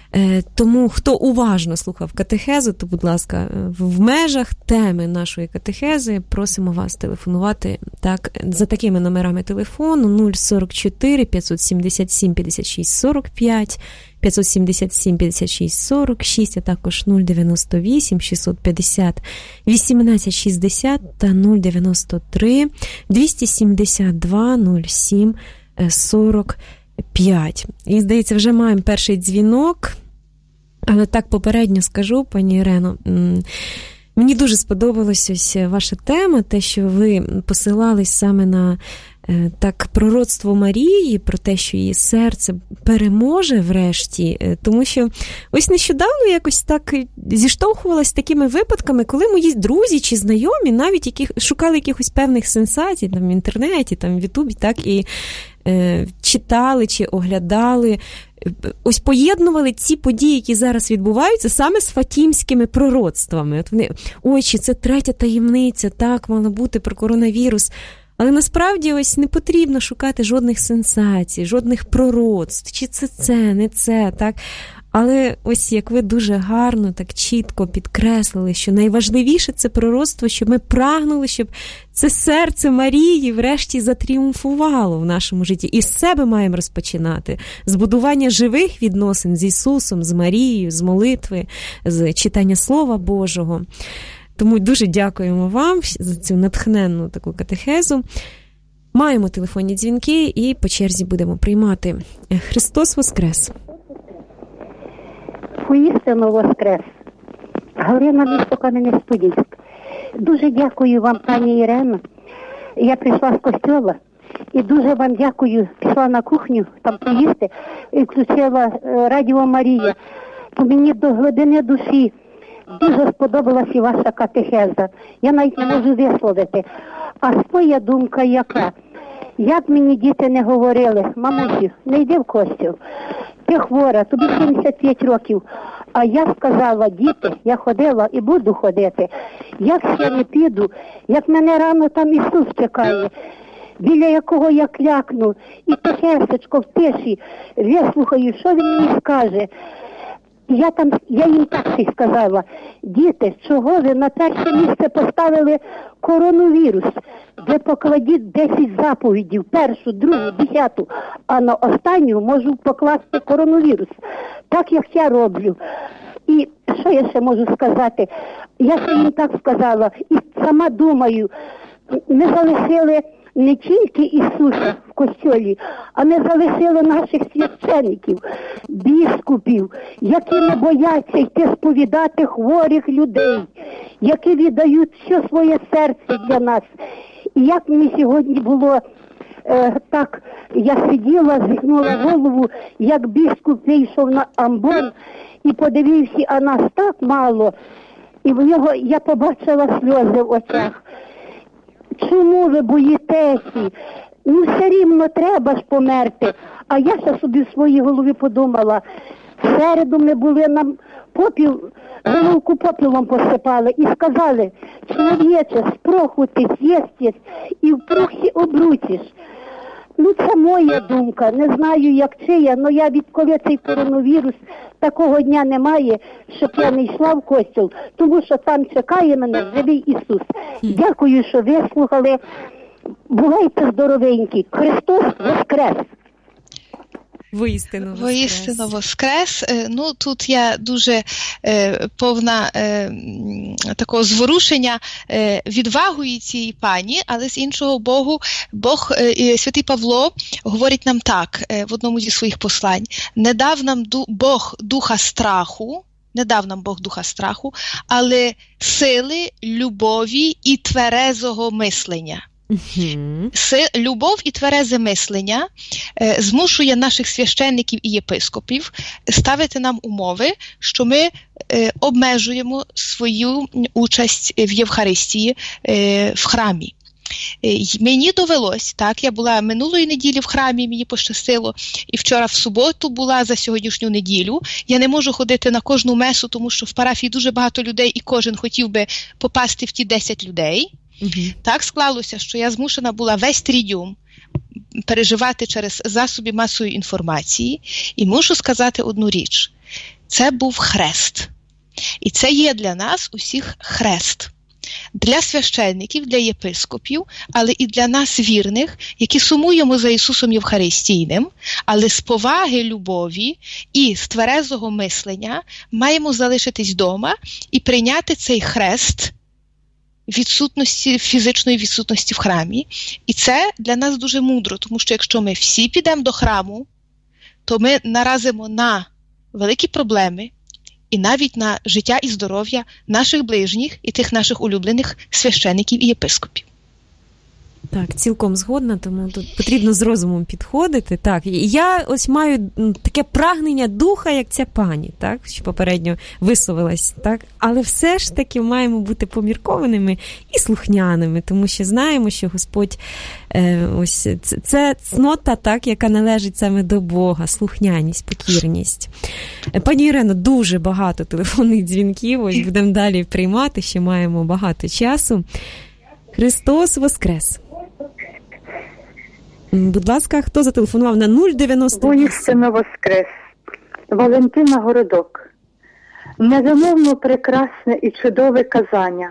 Тому, хто уважно слухав катехезу, то, будь ласка, в межах теми нашої катехези просимо вас телефонувати так, за такими номерами телефону нуль сорок чотири п'ятсот сімдесят сім п'ятдесят шість сорок п'ять, п'ятсот сімдесят сім п'ятдесят шість сорок шість, а також нуль дев'яносто вісім шістсот п'ятдесят вісімнадцять шістдесят та нуль дев'яносто три двісті сімдесят два нуль сім сорок п'ять. І, здається, вже маємо перший дзвінок, але так попередньо скажу, пані Ірено, мені дуже сподобалась ось ваша тема, те, що ви посилались саме на так пророцтво Марії, про те, що її серце переможе врешті, тому що ось нещодавно якось так зіштовхувалась з такими випадками, коли мої друзі чи знайомі навіть які шукали якихось певних сенсацій там в інтернеті, там в Ютубі, так і е, читали чи оглядали, ось поєднували ці події, які зараз відбуваються, саме з фатімськими пророцтвами. От вони, ой, чи це третя таємниця, так, мало бути про коронавірус. Але насправді ось не потрібно шукати жодних сенсацій, жодних пророцтв, чи це це, не це, так? Але ось як ви дуже гарно, так чітко підкреслили, що найважливіше це пророцтво, щоб ми прагнули, щоб це серце Марії врешті затріумфувало в нашому житті. І з себе маємо розпочинати. З будування живих відносин з Ісусом, з Марією, з молитви, з читання Слова Божого. Тому дуже дякуємо вам за цю натхненну таку катехезу. Маємо телефонні дзвінки і по черзі будемо приймати. Христос Воскрес! Воістину Воскрес! Галина, місто Кам'янець-Подільськ. Дуже дякую вам, пані Ірено. Я прийшла з костьола і дуже вам дякую. Пішла на кухню, там поїсти, і включила Радіо Марія. То мені до глибини душі дуже сподобалась і ваша катехеза. Я навіть не можу висловити. А своя думка яка? Як мені діти не говорили, мамусю, не йди в костюм. ти хвора, тобі сімдесят п'ять років. А я сказала, діти, я ходила і буду ходити. Як я не піду, як мене рано там Ісус чекає, біля якого я клякну, і тихесечко в тиші вислухаю, що він мені скаже. Я там, я їм так і сказала, діти, чого ви на перше місце поставили коронавірус? Ви покладіть десять заповідів, першу, другу, десяту, а на останню можу покласти коронавірус. Так, як я роблю. І що я ще можу сказати? Я ще їм так сказала, і сама думаю, ми залишили не тільки Ісуса в костьолі, а ми залишили наших священиків, біскупів, які не бояться йти сповідати хворих людей, які віддають все своє серце для нас. І як мені сьогодні було е, так, я сиділа, зігнула голову, як біскуп вийшов на амбон і подивився, а нас так мало, і в нього я побачила сльози в очах. Чому ви боїтеся? Ну, все рівно треба ж померти. А я ще собі в своїй голові подумала, в середу ми були нам попіл, головку попілом посипали і сказали, чоловіче, з проху ти з'їстєш і в прохі обрутиш. Ну, це моя думка, не знаю, як чия, але я відколи цей коронавірус, такого дня немає, щоб я не йшла в костюл, тому що там чекає мене живий Ісус. Дякую, що вислухали. Бувайте здоровенькі. Христос воскрес! Воістину воскрес. Воістину воскрес. Ну, тут я дуже е, повна е, такого зворушення е, відвагою цієї пані, але з іншого Богу, Бог, е, святий Павло говорить нам так е, в одному зі своїх послань. Не дав нам ду, Бог духа страху, не дав нам Бог духа страху, але сили, любові і тверезого мислення. Mm-hmm. Любов і тверезе мислення е, змушує наших священників і єпископів ставити нам умови, що ми е, обмежуємо свою участь в Євхаристії е, в храмі. Е, мені довелось, так, я була минулої неділі в храмі, мені пощастило, і вчора в суботу була за сьогоднішню неділю. Я не можу ходити на кожну месу, тому що в парафії дуже багато людей і кожен хотів би попасти в ті десять людей. Uh-huh. Так склалося, що я змушена була весь трідіум переживати через засоби масової інформації. І мушу сказати одну річ. Це був хрест. І це є для нас усіх хрест. Для священників, для єпископів, але і для нас вірних, які сумуємо за Ісусом Євхаристійним, але з поваги любові і з тверезого мислення маємо залишитись вдома і прийняти цей хрест відсутності, фізичної відсутності в храмі. І це для нас дуже мудро, тому що якщо ми всі підемо до храму, то ми наразимо на великі проблеми і навіть на життя і здоров'я наших ближніх і тих наших улюблених священиків і єпископів. Так, цілком згодна, тому тут потрібно з розумом підходити. Так, і я ось маю таке прагнення духа, як ця пані, так, що попередньо висловилась, так, але все ж таки маємо бути поміркованими і слухняними, тому що знаємо, що Господь, е, ось, це, це цнота, так, яка належить саме до Бога, слухняність, покірність. Пані Ірено, дуже багато телефонних дзвінків, ось будемо далі приймати, ще маємо багато часу. Христос воскрес! Будь ласка, хто зателефонував на нуль дев'яносто вісім? Воістину воскрес. Валентина Городок. Невимовно прекрасне і чудове казання.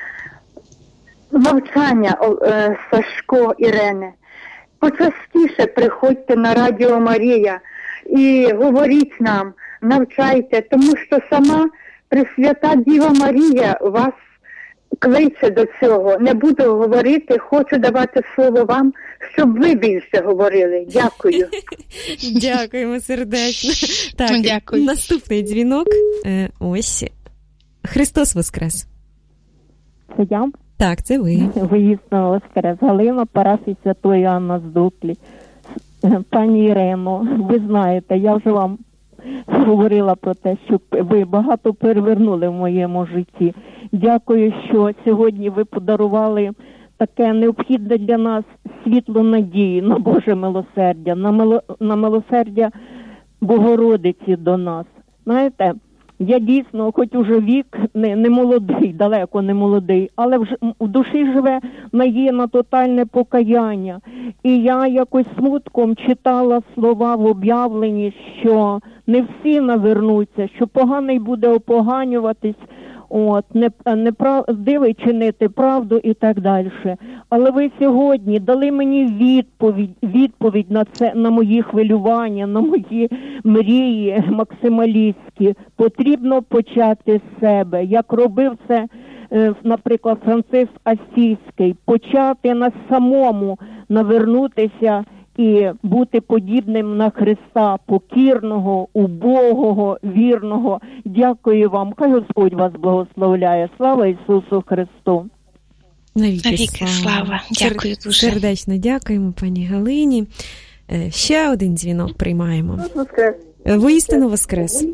Навчання е, Сашко, Ірени. Почастіше приходьте на Радіо Марія і говоріть нам, навчайте, тому що сама Пресвята Діва Марія вас кличе до цього. Не буду говорити, хочу давати слово вам, щоб ви більше говорили. Дякую. Дякуємо сердечно. Так, дякую. Наступний дзвінок. Ось. Христос воскрес. Це я? Так, це ви. Воістину воскрес. Галина, парафії Святої Анна з Дуклі. Пані Ірено, ви знаєте, я вже вам говорила про те, що ви багато перевернули в моєму житті. Дякую, що сьогодні ви подарували таке необхідне для нас світло надії на Боже милосердя, на, мило, на милосердя Богородиці до нас. Знаєте, я дійсно, хоч уже вік не, не молодий, далеко не молодий, але вже в душі живе надія на тотальне покаяння. І я якось смутком читала слова в об'явленні, що не всі навернуться, що поганий буде опоганюватись, от, неправдивий чинити правду і так далі. Але ви сьогодні дали мені відповідь, відповідь на це, на мої хвилювання, на мої мрії максималістські. Потрібно почати з себе, як робив це, наприклад, Франциск Асійський, почати на самому навернутися і бути подібним на Христа, покірного, убогого, вірного. Дякую вам. Хай Господь вас благословляє. Слава Ісусу Христу. Навіки, Навіки слава. слава. Дякую дуже. Сердечно дякуємо пані Галині. Ще один дзвінок приймаємо. Воскрес. Воістину воскрес.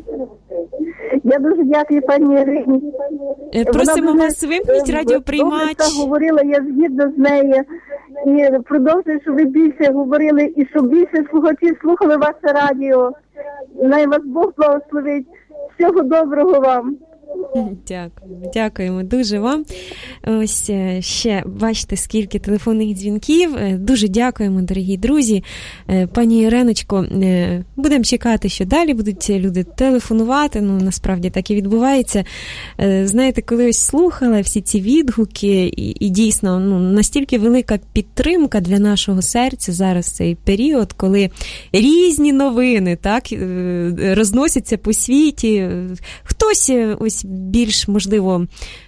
Я дуже дякую пані Ірині. Просимо вас, вимкніть радіоприймач. Добре, говорила, я згідно з нею. І продовжую, щоб ви більше говорили і щоб більше слухачів слухали ваше радіо. Най вас Бог благословить. Всього доброго вам. Дякуємо, дякуємо дуже вам. Ось ще бачите, скільки телефонних дзвінків. Дуже дякуємо, дорогі друзі. Пані Іреночко, будемо чекати, що далі будуть люди телефонувати. Ну, насправді так і відбувається. Знаєте, коли ось слухала всі ці відгуки, і, і дійсно, ну, настільки велика підтримка для нашого серця зараз в цей період, коли різні новини, так, розносяться по світі. Хтось ось більш, можливо,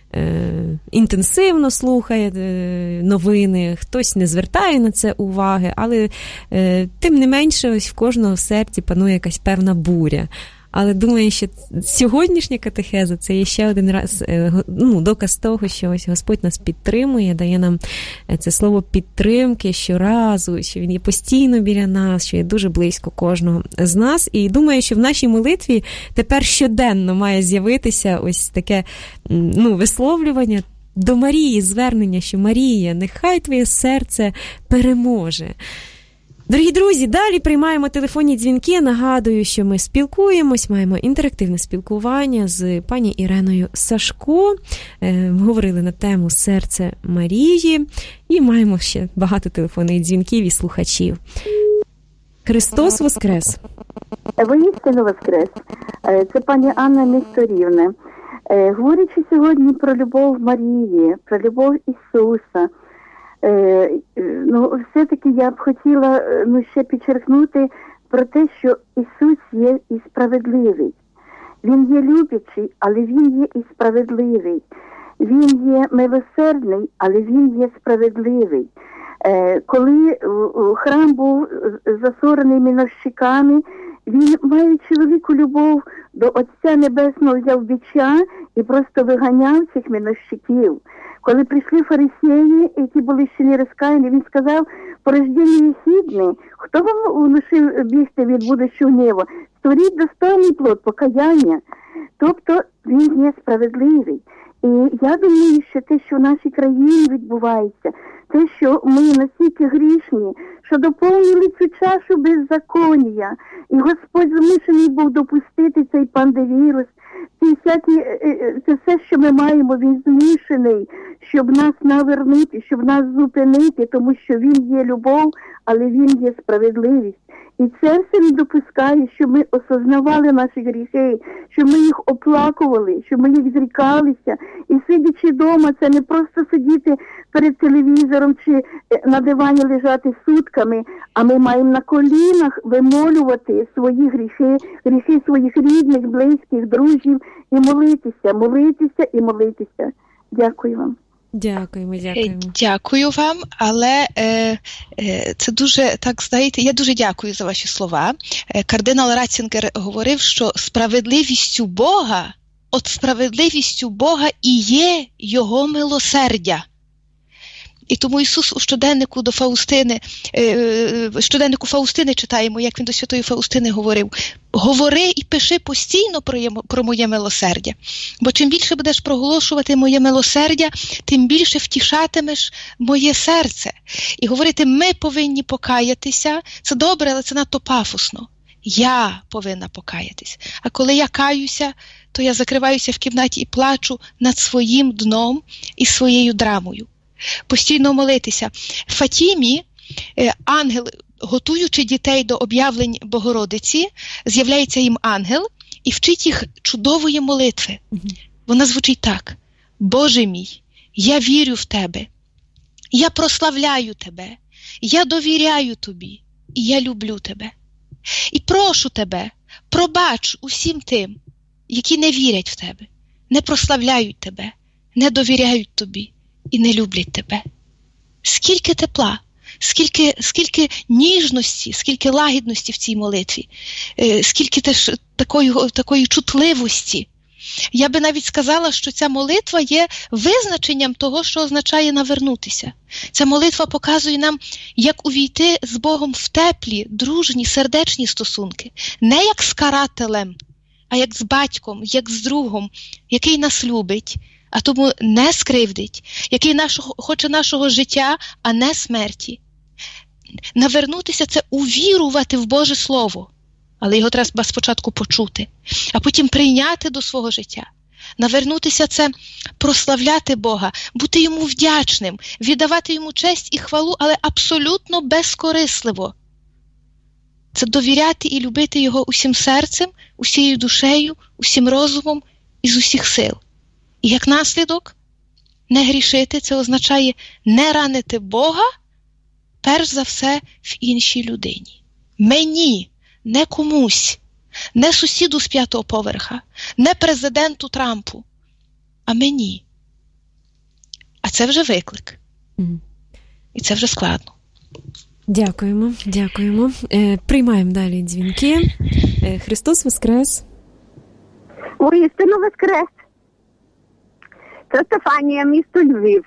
інтенсивно слухає новини, хтось не звертає на це уваги, але тим не менше ось в кожного в серці панує якась певна буря. Але думаю, що сьогоднішня катехеза – це є ще один раз, ну, доказ того, що ось Господь нас підтримує, дає нам це слово підтримки щоразу, що Він є постійно біля нас, що є дуже близько кожного з нас. І думаю, що в нашій молитві тепер щоденно має з'явитися ось таке, ну, висловлювання до Марії, звернення, що Марія, нехай твоє серце переможе. Дорогі друзі, далі приймаємо телефонні дзвінки. Нагадую, що ми спілкуємось, маємо інтерактивне спілкування з пані Іреною Сашко. Е, говорили на тему «Серце Марії» і маємо ще багато телефонних дзвінків і слухачів. Христос Воскрес! Воістину Воскрес! Це пані Анна Місторівна. Говорячи сьогодні про любов Марії, про любов Ісуса, Е, ну, все-таки я б хотіла, ну, ще підчеркнути про те, що Ісус є і справедливий. Він є любячий, але Він є і справедливий. Він є милосердний, але Він є справедливий. Е, коли храм був засорений мінощиками, він, маючи велику любов до Отця Небесного, взяв бича і просто виганяв цих мінощиків. Коли прийшли фарисеї, які були ще не розкаяні, він сказав: порождення єхідне, хто вам внушив бігти від будущого гніву? Створіть достойний плод покаяння. Тобто він є справедливий. І я думаю, що те, що в нашій країні відбувається, те, що ми настільки грішні, що доповнили цю чашу беззаконня, і Господь змушений був допустити цей пандемірус, ці всякі, це все, що ми маємо, він змушений, щоб нас навернути, щоб нас зупинити, тому що він є любов, але він є справедливість. І це все не допускає, щоб ми осознавали наші гріхи, щоб ми їх оплакували, щоб ми їх зрікалися. І сидячи вдома, це не просто сидіти перед телевізором чи на дивані лежати сутками, а ми маємо на колінах вимолювати свої гріхи, гріхи своїх рідних, близьких, друзів і молитися, молитися і молитися. Дякую вам. Дякуємо, дякуємо. Дякую вам, але е, е, це дуже, так, знаєте, я дуже дякую за ваші слова. Е, кардинал Ратцінгер говорив, що справедливістю Бога, от справедливістю Бога і є Його милосердя. І тому Ісус у щоденнику до Фаустини, е, щоденнику Фаустини читаємо, як він до святої Фаустини говорив: говори і пиши постійно про, є, про моє милосердя. Бо чим більше будеш проголошувати моє милосердя, тим більше втішатимеш моє серце. І говорити: ми повинні покаятися, це добре, але це надто пафосно. Я повинна покаятись. А коли я каюся, то я закриваюся в кімнаті і плачу над своїм дном і своєю драмою. Постійно молитися. В Фатімі ангел, готуючи дітей до об'явлень Богородиці, з'являється їм ангел і вчить їх чудової молитви. Вона звучить так: Боже мій, я вірю в Тебе, я прославляю Тебе, я довіряю Тобі і я люблю Тебе. І прошу Тебе, пробач усім тим, які не вірять в Тебе, не прославляють Тебе, не довіряють Тобі і не люблять Тебе. Скільки тепла, скільки, скільки ніжності, скільки лагідності в цій молитві, скільки теж такої, такої чутливості. Я би навіть сказала, що ця молитва є визначенням того, що означає навернутися. Ця молитва показує нам, як увійти з Богом в теплі, дружні, сердечні стосунки. Не як з карателем, а як з батьком, як з другом, який нас любить, а тому не скривдить, який нашого, хоче нашого життя, а не смерті. Навернутися – це увірувати в Боже Слово. Але його треба спочатку почути, а потім прийняти до свого життя. Навернутися – це прославляти Бога, бути Йому вдячним, віддавати Йому честь і хвалу, але абсолютно безкорисливо. Це довіряти і любити Його усім серцем, усією душею, усім розумом і з усіх сил. І як наслідок, не грішити – це означає не ранити Бога, перш за все, в іншій людині. Мені, не комусь, не сусіду з п'ятого поверха, не президенту Трампу, а мені. А це вже виклик. Mm. І це вже складно. Дякуємо, дякуємо. Е, приймаємо далі дзвінки. Е, Христос Воскрес. Воістину Воскрес. Це Стефанія, місто Львів.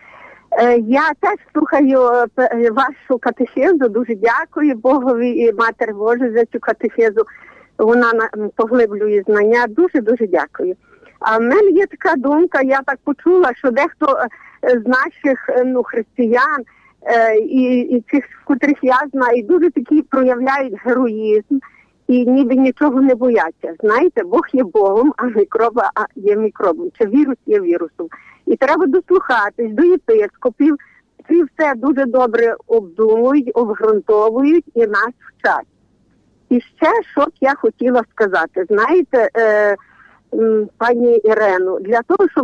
Я теж слухаю вашу катехезу, дуже дякую Богові і Матері Божій за цю катехезу. Вона поглиблює знання, дуже-дуже дякую. А в мене є така думка, я так почула, що дехто з наших ну, християн і, і цих, котрих я знаю, дуже такі проявляють героїзм і ніби нічого не бояться. Знаєте, Бог є Богом, а мікроба є мікробом, чи вірус є вірусом. І треба дослухатись до єпископів, які все дуже добре обдумують, обґрунтовують і нас вчать. І ще, що б я хотіла сказати, знаєте, е, пані Ірену, для того, щоб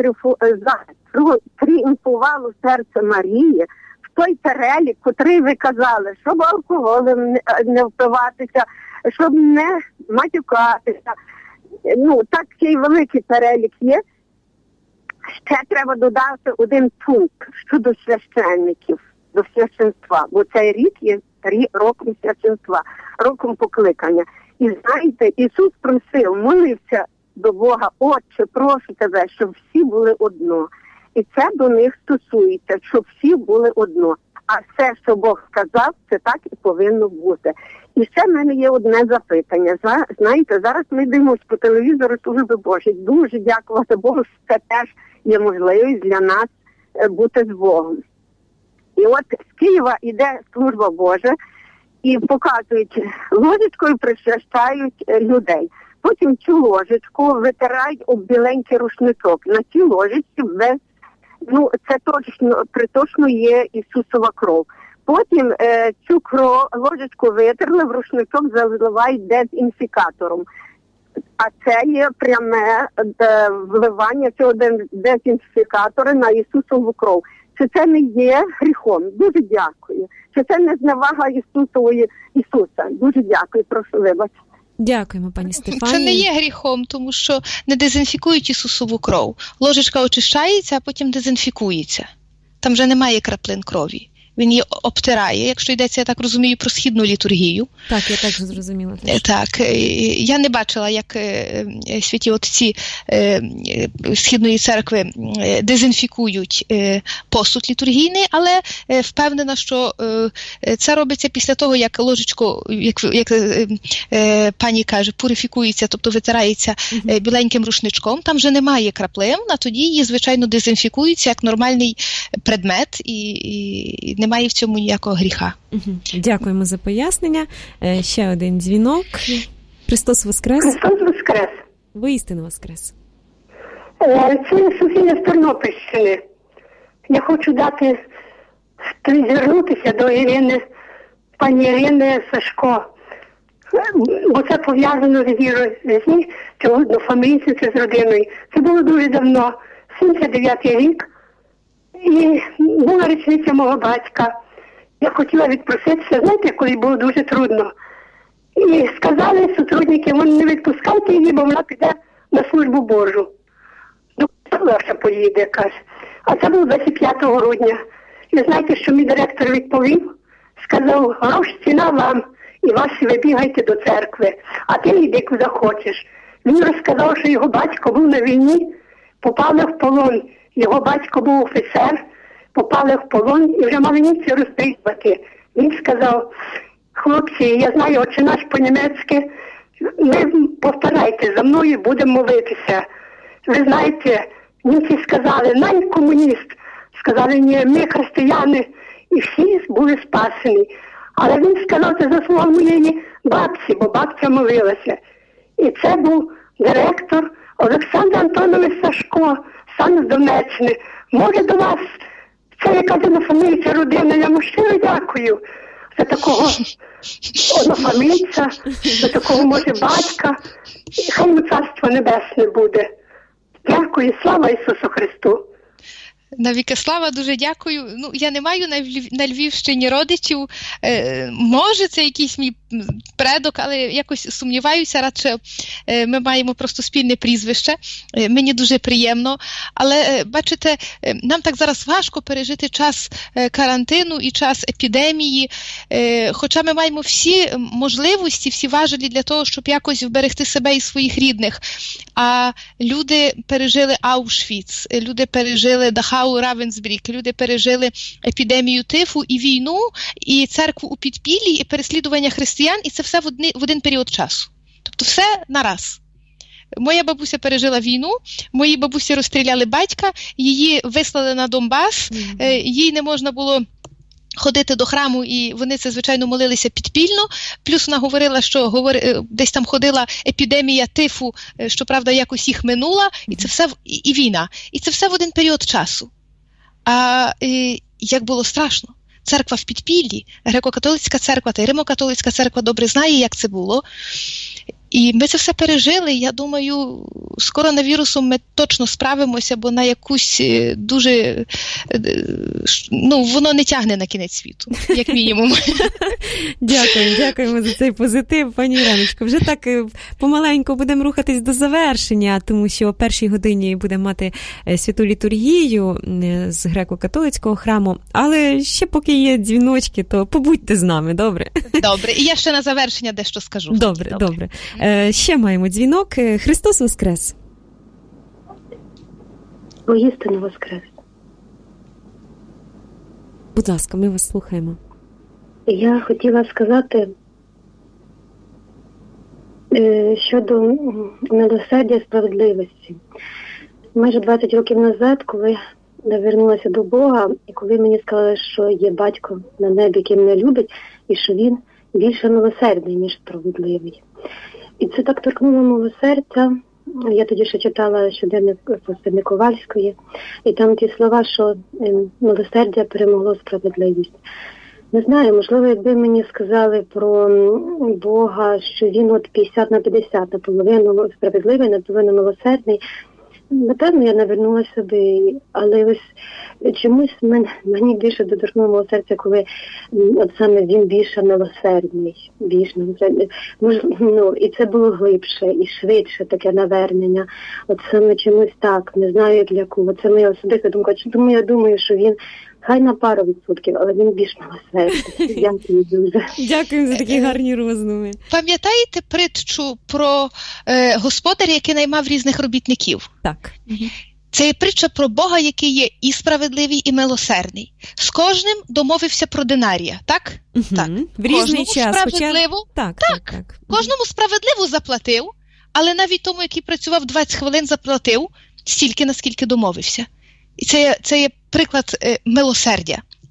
затріумфувало серце Марії, в той перелік, котрий ви казали, щоб алкоголем не впиватися, щоб не матюкатися, ну, такий великий перелік є. Ще треба додати один пункт щодо священників, до священства, бо цей рік є роком священства, роком покликання. І знаєте, Ісус просив, молився до Бога: Отче, прошу тебе, щоб всі були одно. І це до них стосується, щоб всі були одно. А все, що Бог сказав, це так і повинно бути. І ще в мене є одне запитання. Знаєте, зараз ми дивимося по телевізору служби Божої. Дуже дякувати Богу, що це теж є можливість для нас бути з Богом. І от з Києва йде служба Божа і показують, ложечкою причащають людей. Потім цю ложечку витирають об біленький рушничок. На цій ложечці без, ну, це точно, приточно є Ісусова кров. Потім е, цю кров, ложечку витерли, в рушничок заливають дезінфікатором. А це є пряме е, вливання цього дезінфікатора на Ісусову кров. Чи це не є гріхом? Дуже дякую. Чи це не зневага Ісусової Ісуса? Дуже дякую, прошу вибачте. Дякуємо, пані Стефанії. Це не є гріхом, тому що не дезінфікують Ісусову кров. Ложечка очищається, а потім дезінфікується. Там вже немає краплин крові. Він її обтирає, якщо йдеться, я так розумію, про східну літургію. Так, я так зрозуміла. Так, я не бачила, як святі отці Східної церкви дезінфікують посуд літургійний, але впевнена, що це робиться після того, як ложечко, як, як пані каже, пурифікується, тобто витирається біленьким рушничком, там вже немає краплин, а тоді її, звичайно, дезінфікується як нормальний предмет і, і немає в цьому ніякого гріха. Угу. Дякуємо за пояснення. Ще один дзвінок. Христос Воскрес. Христос Воскрес. Воістину Воскрес. Це Софія з Тернопільщини. Я хочу дати, звернутися до Ірини, пані Ірини Сашко, бо це пов'язано з її житті, чи однофамільців, чи з родиною. Це було дуже давно, сімдесят дев'ятий рік, і була річниця мого батька. Я хотіла відпроситися, знаєте, коли було дуже трудно. І сказали сотрудники, вони не відпускайте її, бо вона піде на службу Божу. Легше поїде, каже. А це було двадцять п'ятого грудня. І знаєте, що мій директор відповів? Сказав, грош ціна вам, і вас ви бігайте до церкви, а ти йди куди хочеш. Він розказав, що його батько був на війні, попали в полон. Його батько був офіцер, попали в полон і вже мали німці розстрілювати. Він сказав, хлопці, я знаю, отче наш по-німецьки, ви повторяйте за мною, будемо молитися. Ви знаєте, німці сказали, най комуніст. Сказали, ні, ми християни, і всі були спасені. Але він сказав, це заслуга моєї бабці, бо бабця молилася. І це був директор Олександр Антонович Сашко, сам з Донеччини. Може до вас, це яка однофамільця родина, я йому щиро дякую за такого однофамільця, за такого, може, батька. І хай йому царство небесне буде. Дякую, слава Ісусу Христу. Навіки слава, дуже дякую. Ну, я не маю на, Львів, на Львівщині родичів. Е, може, це якийсь мій предок, але якось сумніваюся, радше е, ми маємо просто спільне прізвище. Е, мені дуже приємно. Але, е, бачите, е, нам так зараз важко пережити час е, карантину і час епідемії, е, хоча ми маємо всі можливості, всі важелі для того, щоб якось вберегти себе і своїх рідних. А люди пережили Аушвіц, люди пережили Дахау Равенсбрік, люди пережили епідемію тифу і війну, і церкву у підпіллі, і переслідування християн, і це все в, одни, в один період часу. Тобто все нараз. Моя бабуся пережила війну, моїй бабусі розстріляли батька, її вислали на Донбас, mm-hmm. їй не можна було ходити до храму, і вони це, звичайно, молилися підпільно. Плюс вона говорила, що говори, десь там ходила епідемія тифу, щоправда, якось їх минула, і це все, і, і війна. І це все в один період часу. А і, як було страшно. Церква в підпіллі, греко-католицька церква та й римо-католицька церква добре знає, як це було. І ми це все пережили. Я думаю, з коронавірусом ми точно справимося, бо на якусь дуже, ну, воно не тягне на кінець світу, як мінімум. Дякую, дякуємо за цей позитив, пані Іриночко. Вже так помаленьку будемо рухатись до завершення, тому що о першій годині будемо мати святу літургію з греко-католицького храму, але ще поки є дзвіночки, то побудьте з нами, добре? Добре, і я ще на завершення дещо скажу. Добре, добре. добре. Ще маємо дзвінок. Христос Воскрес. Воістину Воскрес. Будь ласка, ми вас слухаємо. Я хотіла сказати щодо милосердя і справедливості. Майже двадцять років назад, коли я вернулася до Бога, і коли мені сказали, що є батько на небі, який мене любить, і що він більше милосердний, ніж справедливий. І це так торкнуло мого серця. Я тоді ще читала щоденник Фостини Ковальської, і там ті слова, що милосердя перемогло справедливість. Не знаю, можливо, якби мені сказали про Бога, що він от п'ятдесят на п'ятдесят, наполовину справедливий, наполовину милосердний, напевно, я навернулася би, але ось чомусь мен, мені більше доторкнуло мого серця, коли от саме він більше милосердний, більш милосердний. Ну, і це було глибше і швидше таке навернення. От саме чомусь так, не знаю як для кого. Це моя особиста думка. Тому я думаю, що він хай на пару відсотків, але він більш милосердний. Дякую дуже. Дякую за такі гарні роздуми. Пам'ятаєте притчу про е, господаря, який наймав різних робітників? Так. Це є притча про Бога, який є і справедливий, і милосердний. З кожним домовився про динарія, так? Угу. Так. В різний час. Справедливо, хоча... так, так, так, так. Кожному справедливо заплатив, але навіть тому, який працював двадцять хвилин, заплатив стільки, наскільки домовився. І це є, це є приклад е, милосердя.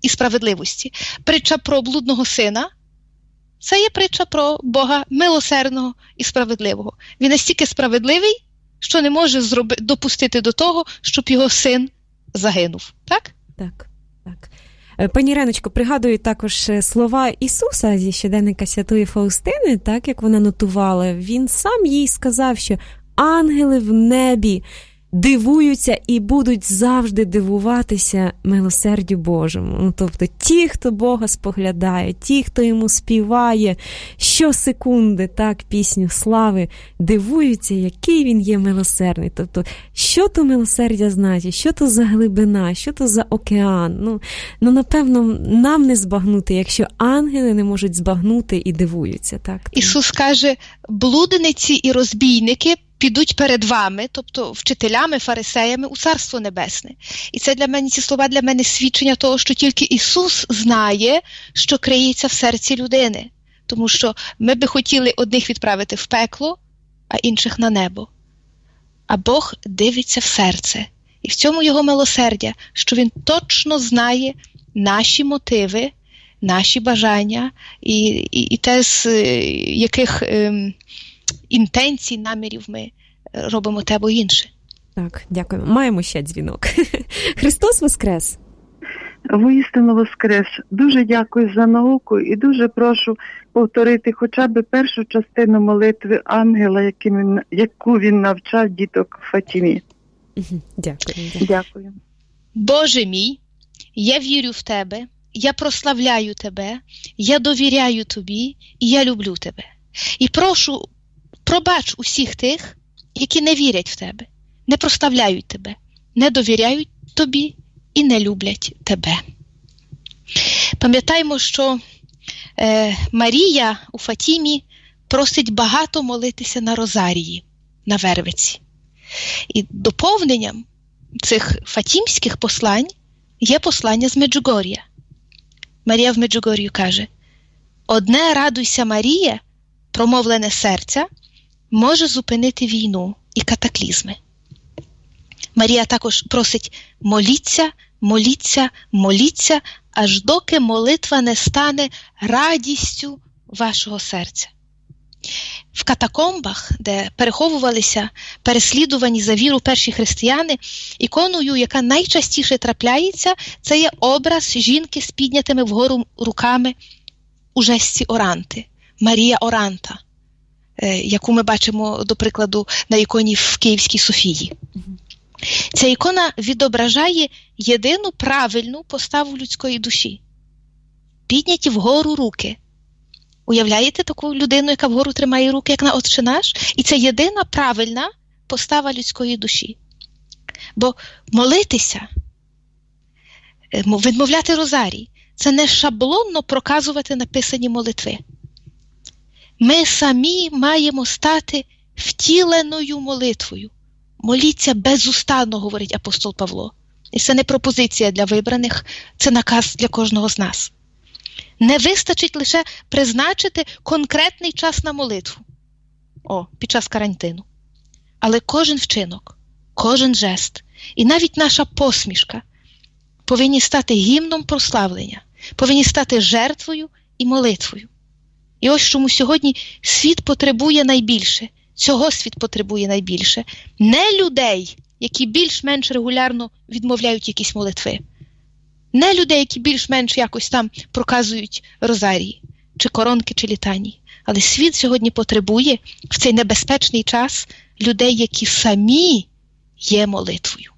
і справедливості. Притча про блудного сина – це є притча про Бога милосердного і справедливого. Він настільки справедливий, що не може зроби... допустити до того, щоб його син загинув. Так? Так, так. Пані Іриночко, пригадую також слова Ісуса зі щоденника Святої Фаустини, так, як вона нотувала. Він сам їй сказав, що ангели в небі дивуються і будуть завжди дивуватися милосердю Божому. Ну, тобто ті, хто Бога споглядає, ті, хто йому співає щосекунди, так, пісню слави, дивуються, який він є милосердний. Тобто, що то милосердя значить, що то за глибина, що то за океан. Ну, ну напевно, нам не збагнути, якщо ангели не можуть збагнути і дивуються. Так? Ісус каже, блудниці і розбійники підуть перед вами, тобто вчителями, фарисеями, у Царство Небесне. І це для мене, ці слова для мене свідчення того, що тільки Ісус знає, що криється в серці людини. Тому що ми би хотіли одних відправити в пекло, а інших на небо. А Бог дивиться в серце. І в цьому Його милосердя, що Він точно знає наші мотиви, наші бажання і, і, і те, з яких ем, інтенцій, намірів ми робимо те або інше. Так, дякую. Маємо ще дзвінок. Христос Воскрес! Воістину Воскрес! Дуже дякую за науку і дуже прошу повторити хоча б першу частину молитви ангела, яку він навчав діток в Фатімі. Дякую. Дякую. Боже мій, я вірю в Тебе, я прославляю Тебе, я довіряю Тобі і я люблю Тебе. І прошу, пробач усіх тих, які не вірять в Тебе, не прославляють Тебе, не довіряють Тобі і не люблять Тебе. Пам'ятаємо, що е, Марія у Фатімі просить багато молитися на Розарії, на Вервиці. І доповненням цих фатімських послань є послання з Меджугор'я. Марія в Меджугор'ю каже: «Одне радуйся, Марія, промовлене серця, може зупинити війну і катаклізми». Марія також просить: моліться, моліться, моліться, аж доки молитва не стане радістю вашого серця. В катакомбах, де переховувалися переслідувані за віру перші християни, іконою, яка найчастіше трапляється, це є образ жінки з піднятими вгору руками у жесті Оранти, Марія Оранта, яку ми бачимо, до прикладу, на іконі в Київській Софії. Ця ікона відображає єдину правильну поставу людської душі. Підняті вгору руки. Уявляєте таку людину, яка вгору тримає руки, як на Отче наш? І це єдина правильна постава людської душі. Бо молитися, відмовляти розарій, це не шаблонно проказувати написані молитви. Ми самі маємо стати втіленою молитвою. Моліться безустанно, говорить апостол Павло. І це не пропозиція для вибраних, це наказ для кожного з нас. Не вистачить лише призначити конкретний час на молитву. О, під час карантину. Але кожен вчинок, кожен жест і навіть наша посмішка повинні стати гімном прославлення, повинні стати жертвою і молитвою. І ось чому сьогодні світ потребує найбільше, цього світ потребує найбільше. Не людей, які більш-менш регулярно відмовляють якісь молитви. Не людей, які більш-менш якось там проказують розарії, чи коронки, чи літанії. Але світ сьогодні потребує в цей небезпечний час людей, які самі є молитвою.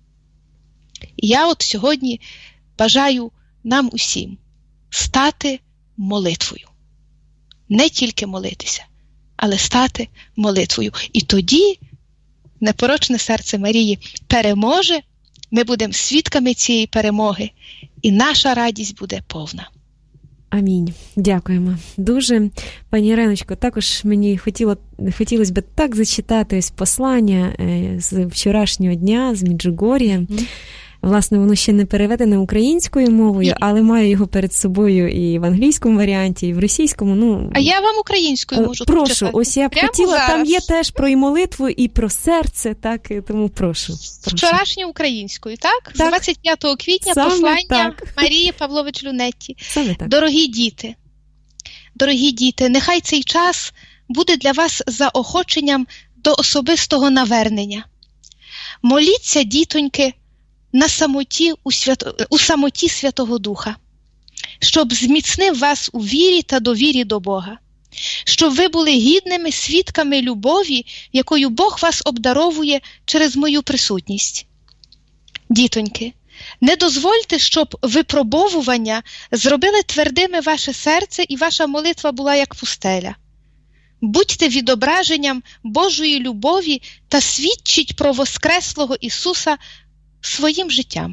І я от сьогодні бажаю нам усім стати молитвою. Не тільки молитися, але стати молитвою. І тоді непорочне серце Марії переможе, ми будемо свідками цієї перемоги, і наша радість буде повна. Амінь. Дякуємо дуже. Пані Іриночко, також мені хотіло, хотілося б так зачитати ось послання з вчорашнього дня, з Меджугор'я. Mm. Власне, воно ще не переведене українською мовою, але маю його перед собою і в англійському варіанті, і в російському. Ну, а я вам українською можу прошу, прочитати. ось я б Прямо хотіла, зараз. там є теж про і молитву, і про серце, так, тому прошу. прошу. Вчорашньою українською, так? Так. З двадцять п'ятого квітня Саме послання так. Марії Павлович Люнетті. Саме так. Дорогі діти, дорогі діти, нехай цей час буде для вас заохоченням до особистого навернення. Моліться, дітоньки, на самоті, у, свят... у самоті Святого Духа, щоб зміцнив вас у вірі та довірі до Бога, щоб ви були гідними свідками любові, якою Бог вас обдаровує через мою присутність. Дітоньки, не дозвольте, щоб випробовування зробили твердими ваше серце і ваша молитва була як пустеля. Будьте відображенням Божої любові та свідчіть про воскреслого Ісуса своїм життям.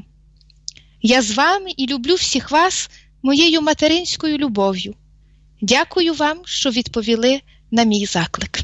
Я з вами і люблю всіх вас моєю материнською любов'ю. Дякую вам, що відповіли на мій заклик.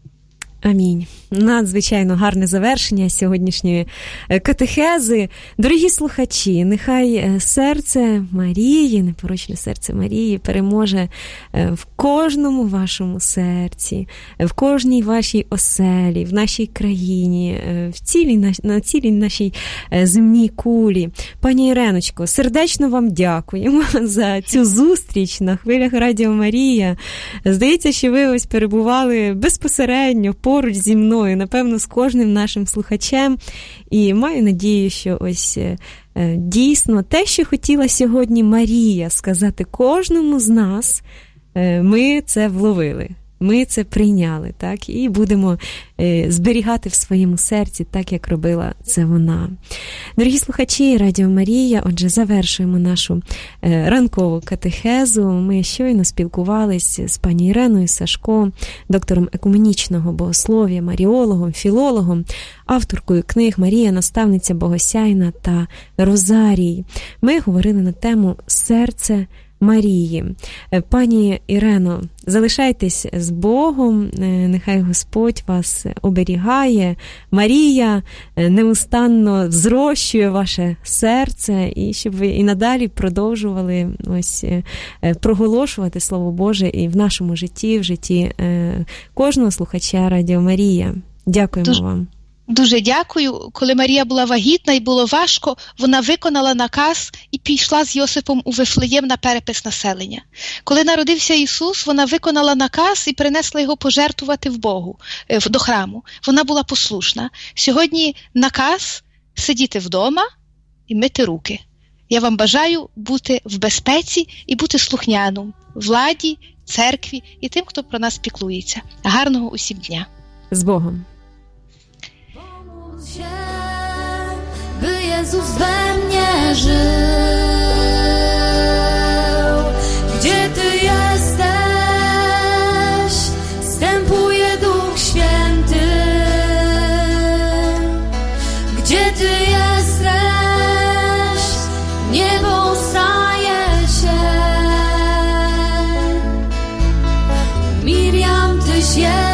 Амінь. Надзвичайно гарне завершення сьогоднішньої катехези. Дорогі слухачі, нехай серце Марії, непорочне серце Марії переможе в кожному вашому серці, в кожній вашій оселі, в нашій країні, в цілій, на цілій нашій земній кулі. Пані Іреночко, сердечно вам дякуємо за цю зустріч на хвилях Радіо Марія. Здається, що ви ось перебували безпосередньо поруч зі мною, напевно, з кожним нашим слухачем. І маю надію, що ось дійсно те, що хотіла сьогодні Марія сказати кожному з нас, ми це вловили. Ми це прийняли, так, і будемо е, зберігати в своєму серці, так, як робила це вона. Дорогі слухачі Радіо Марія, отже, завершуємо нашу е, ранкову катехезу. Ми щойно спілкувалися з пані Іреною Сашко, доктором екуменічного богослов'я, маріологом, філологом, авторкою книг «Марія, наставниця Богосяйна» та «Розарій». Ми говорили на тему «Серце Марії». Пані Ірено, залишайтесь з Богом, нехай Господь вас оберігає. Марія неустанно зрощує ваше серце, і щоб ви і надалі продовжували ось проголошувати Слово Боже і в нашому житті, в житті кожного слухача Радіо Марія. Дякуємо Дуже... вам. Дуже дякую. Коли Марія була вагітна і було важко, вона виконала наказ і пішла з Йосипом у Вифлеєм на перепис населення. Коли народився Ісус, вона виконала наказ і принесла його пожертвувати в Богу, до храму. Вона була послушна. Сьогодні наказ сидіти вдома і мити руки. Я вам бажаю бути в безпеці і бути слухняним владі, церкві і тим, хто про нас піклується. Гарного усім дня. З Богом. By Jezus we mnie żył. Gdzie Ty jesteś, wstępuje Duch Święty. Gdzie Ty jesteś, niebo staje się. Miriam, Tyś jest.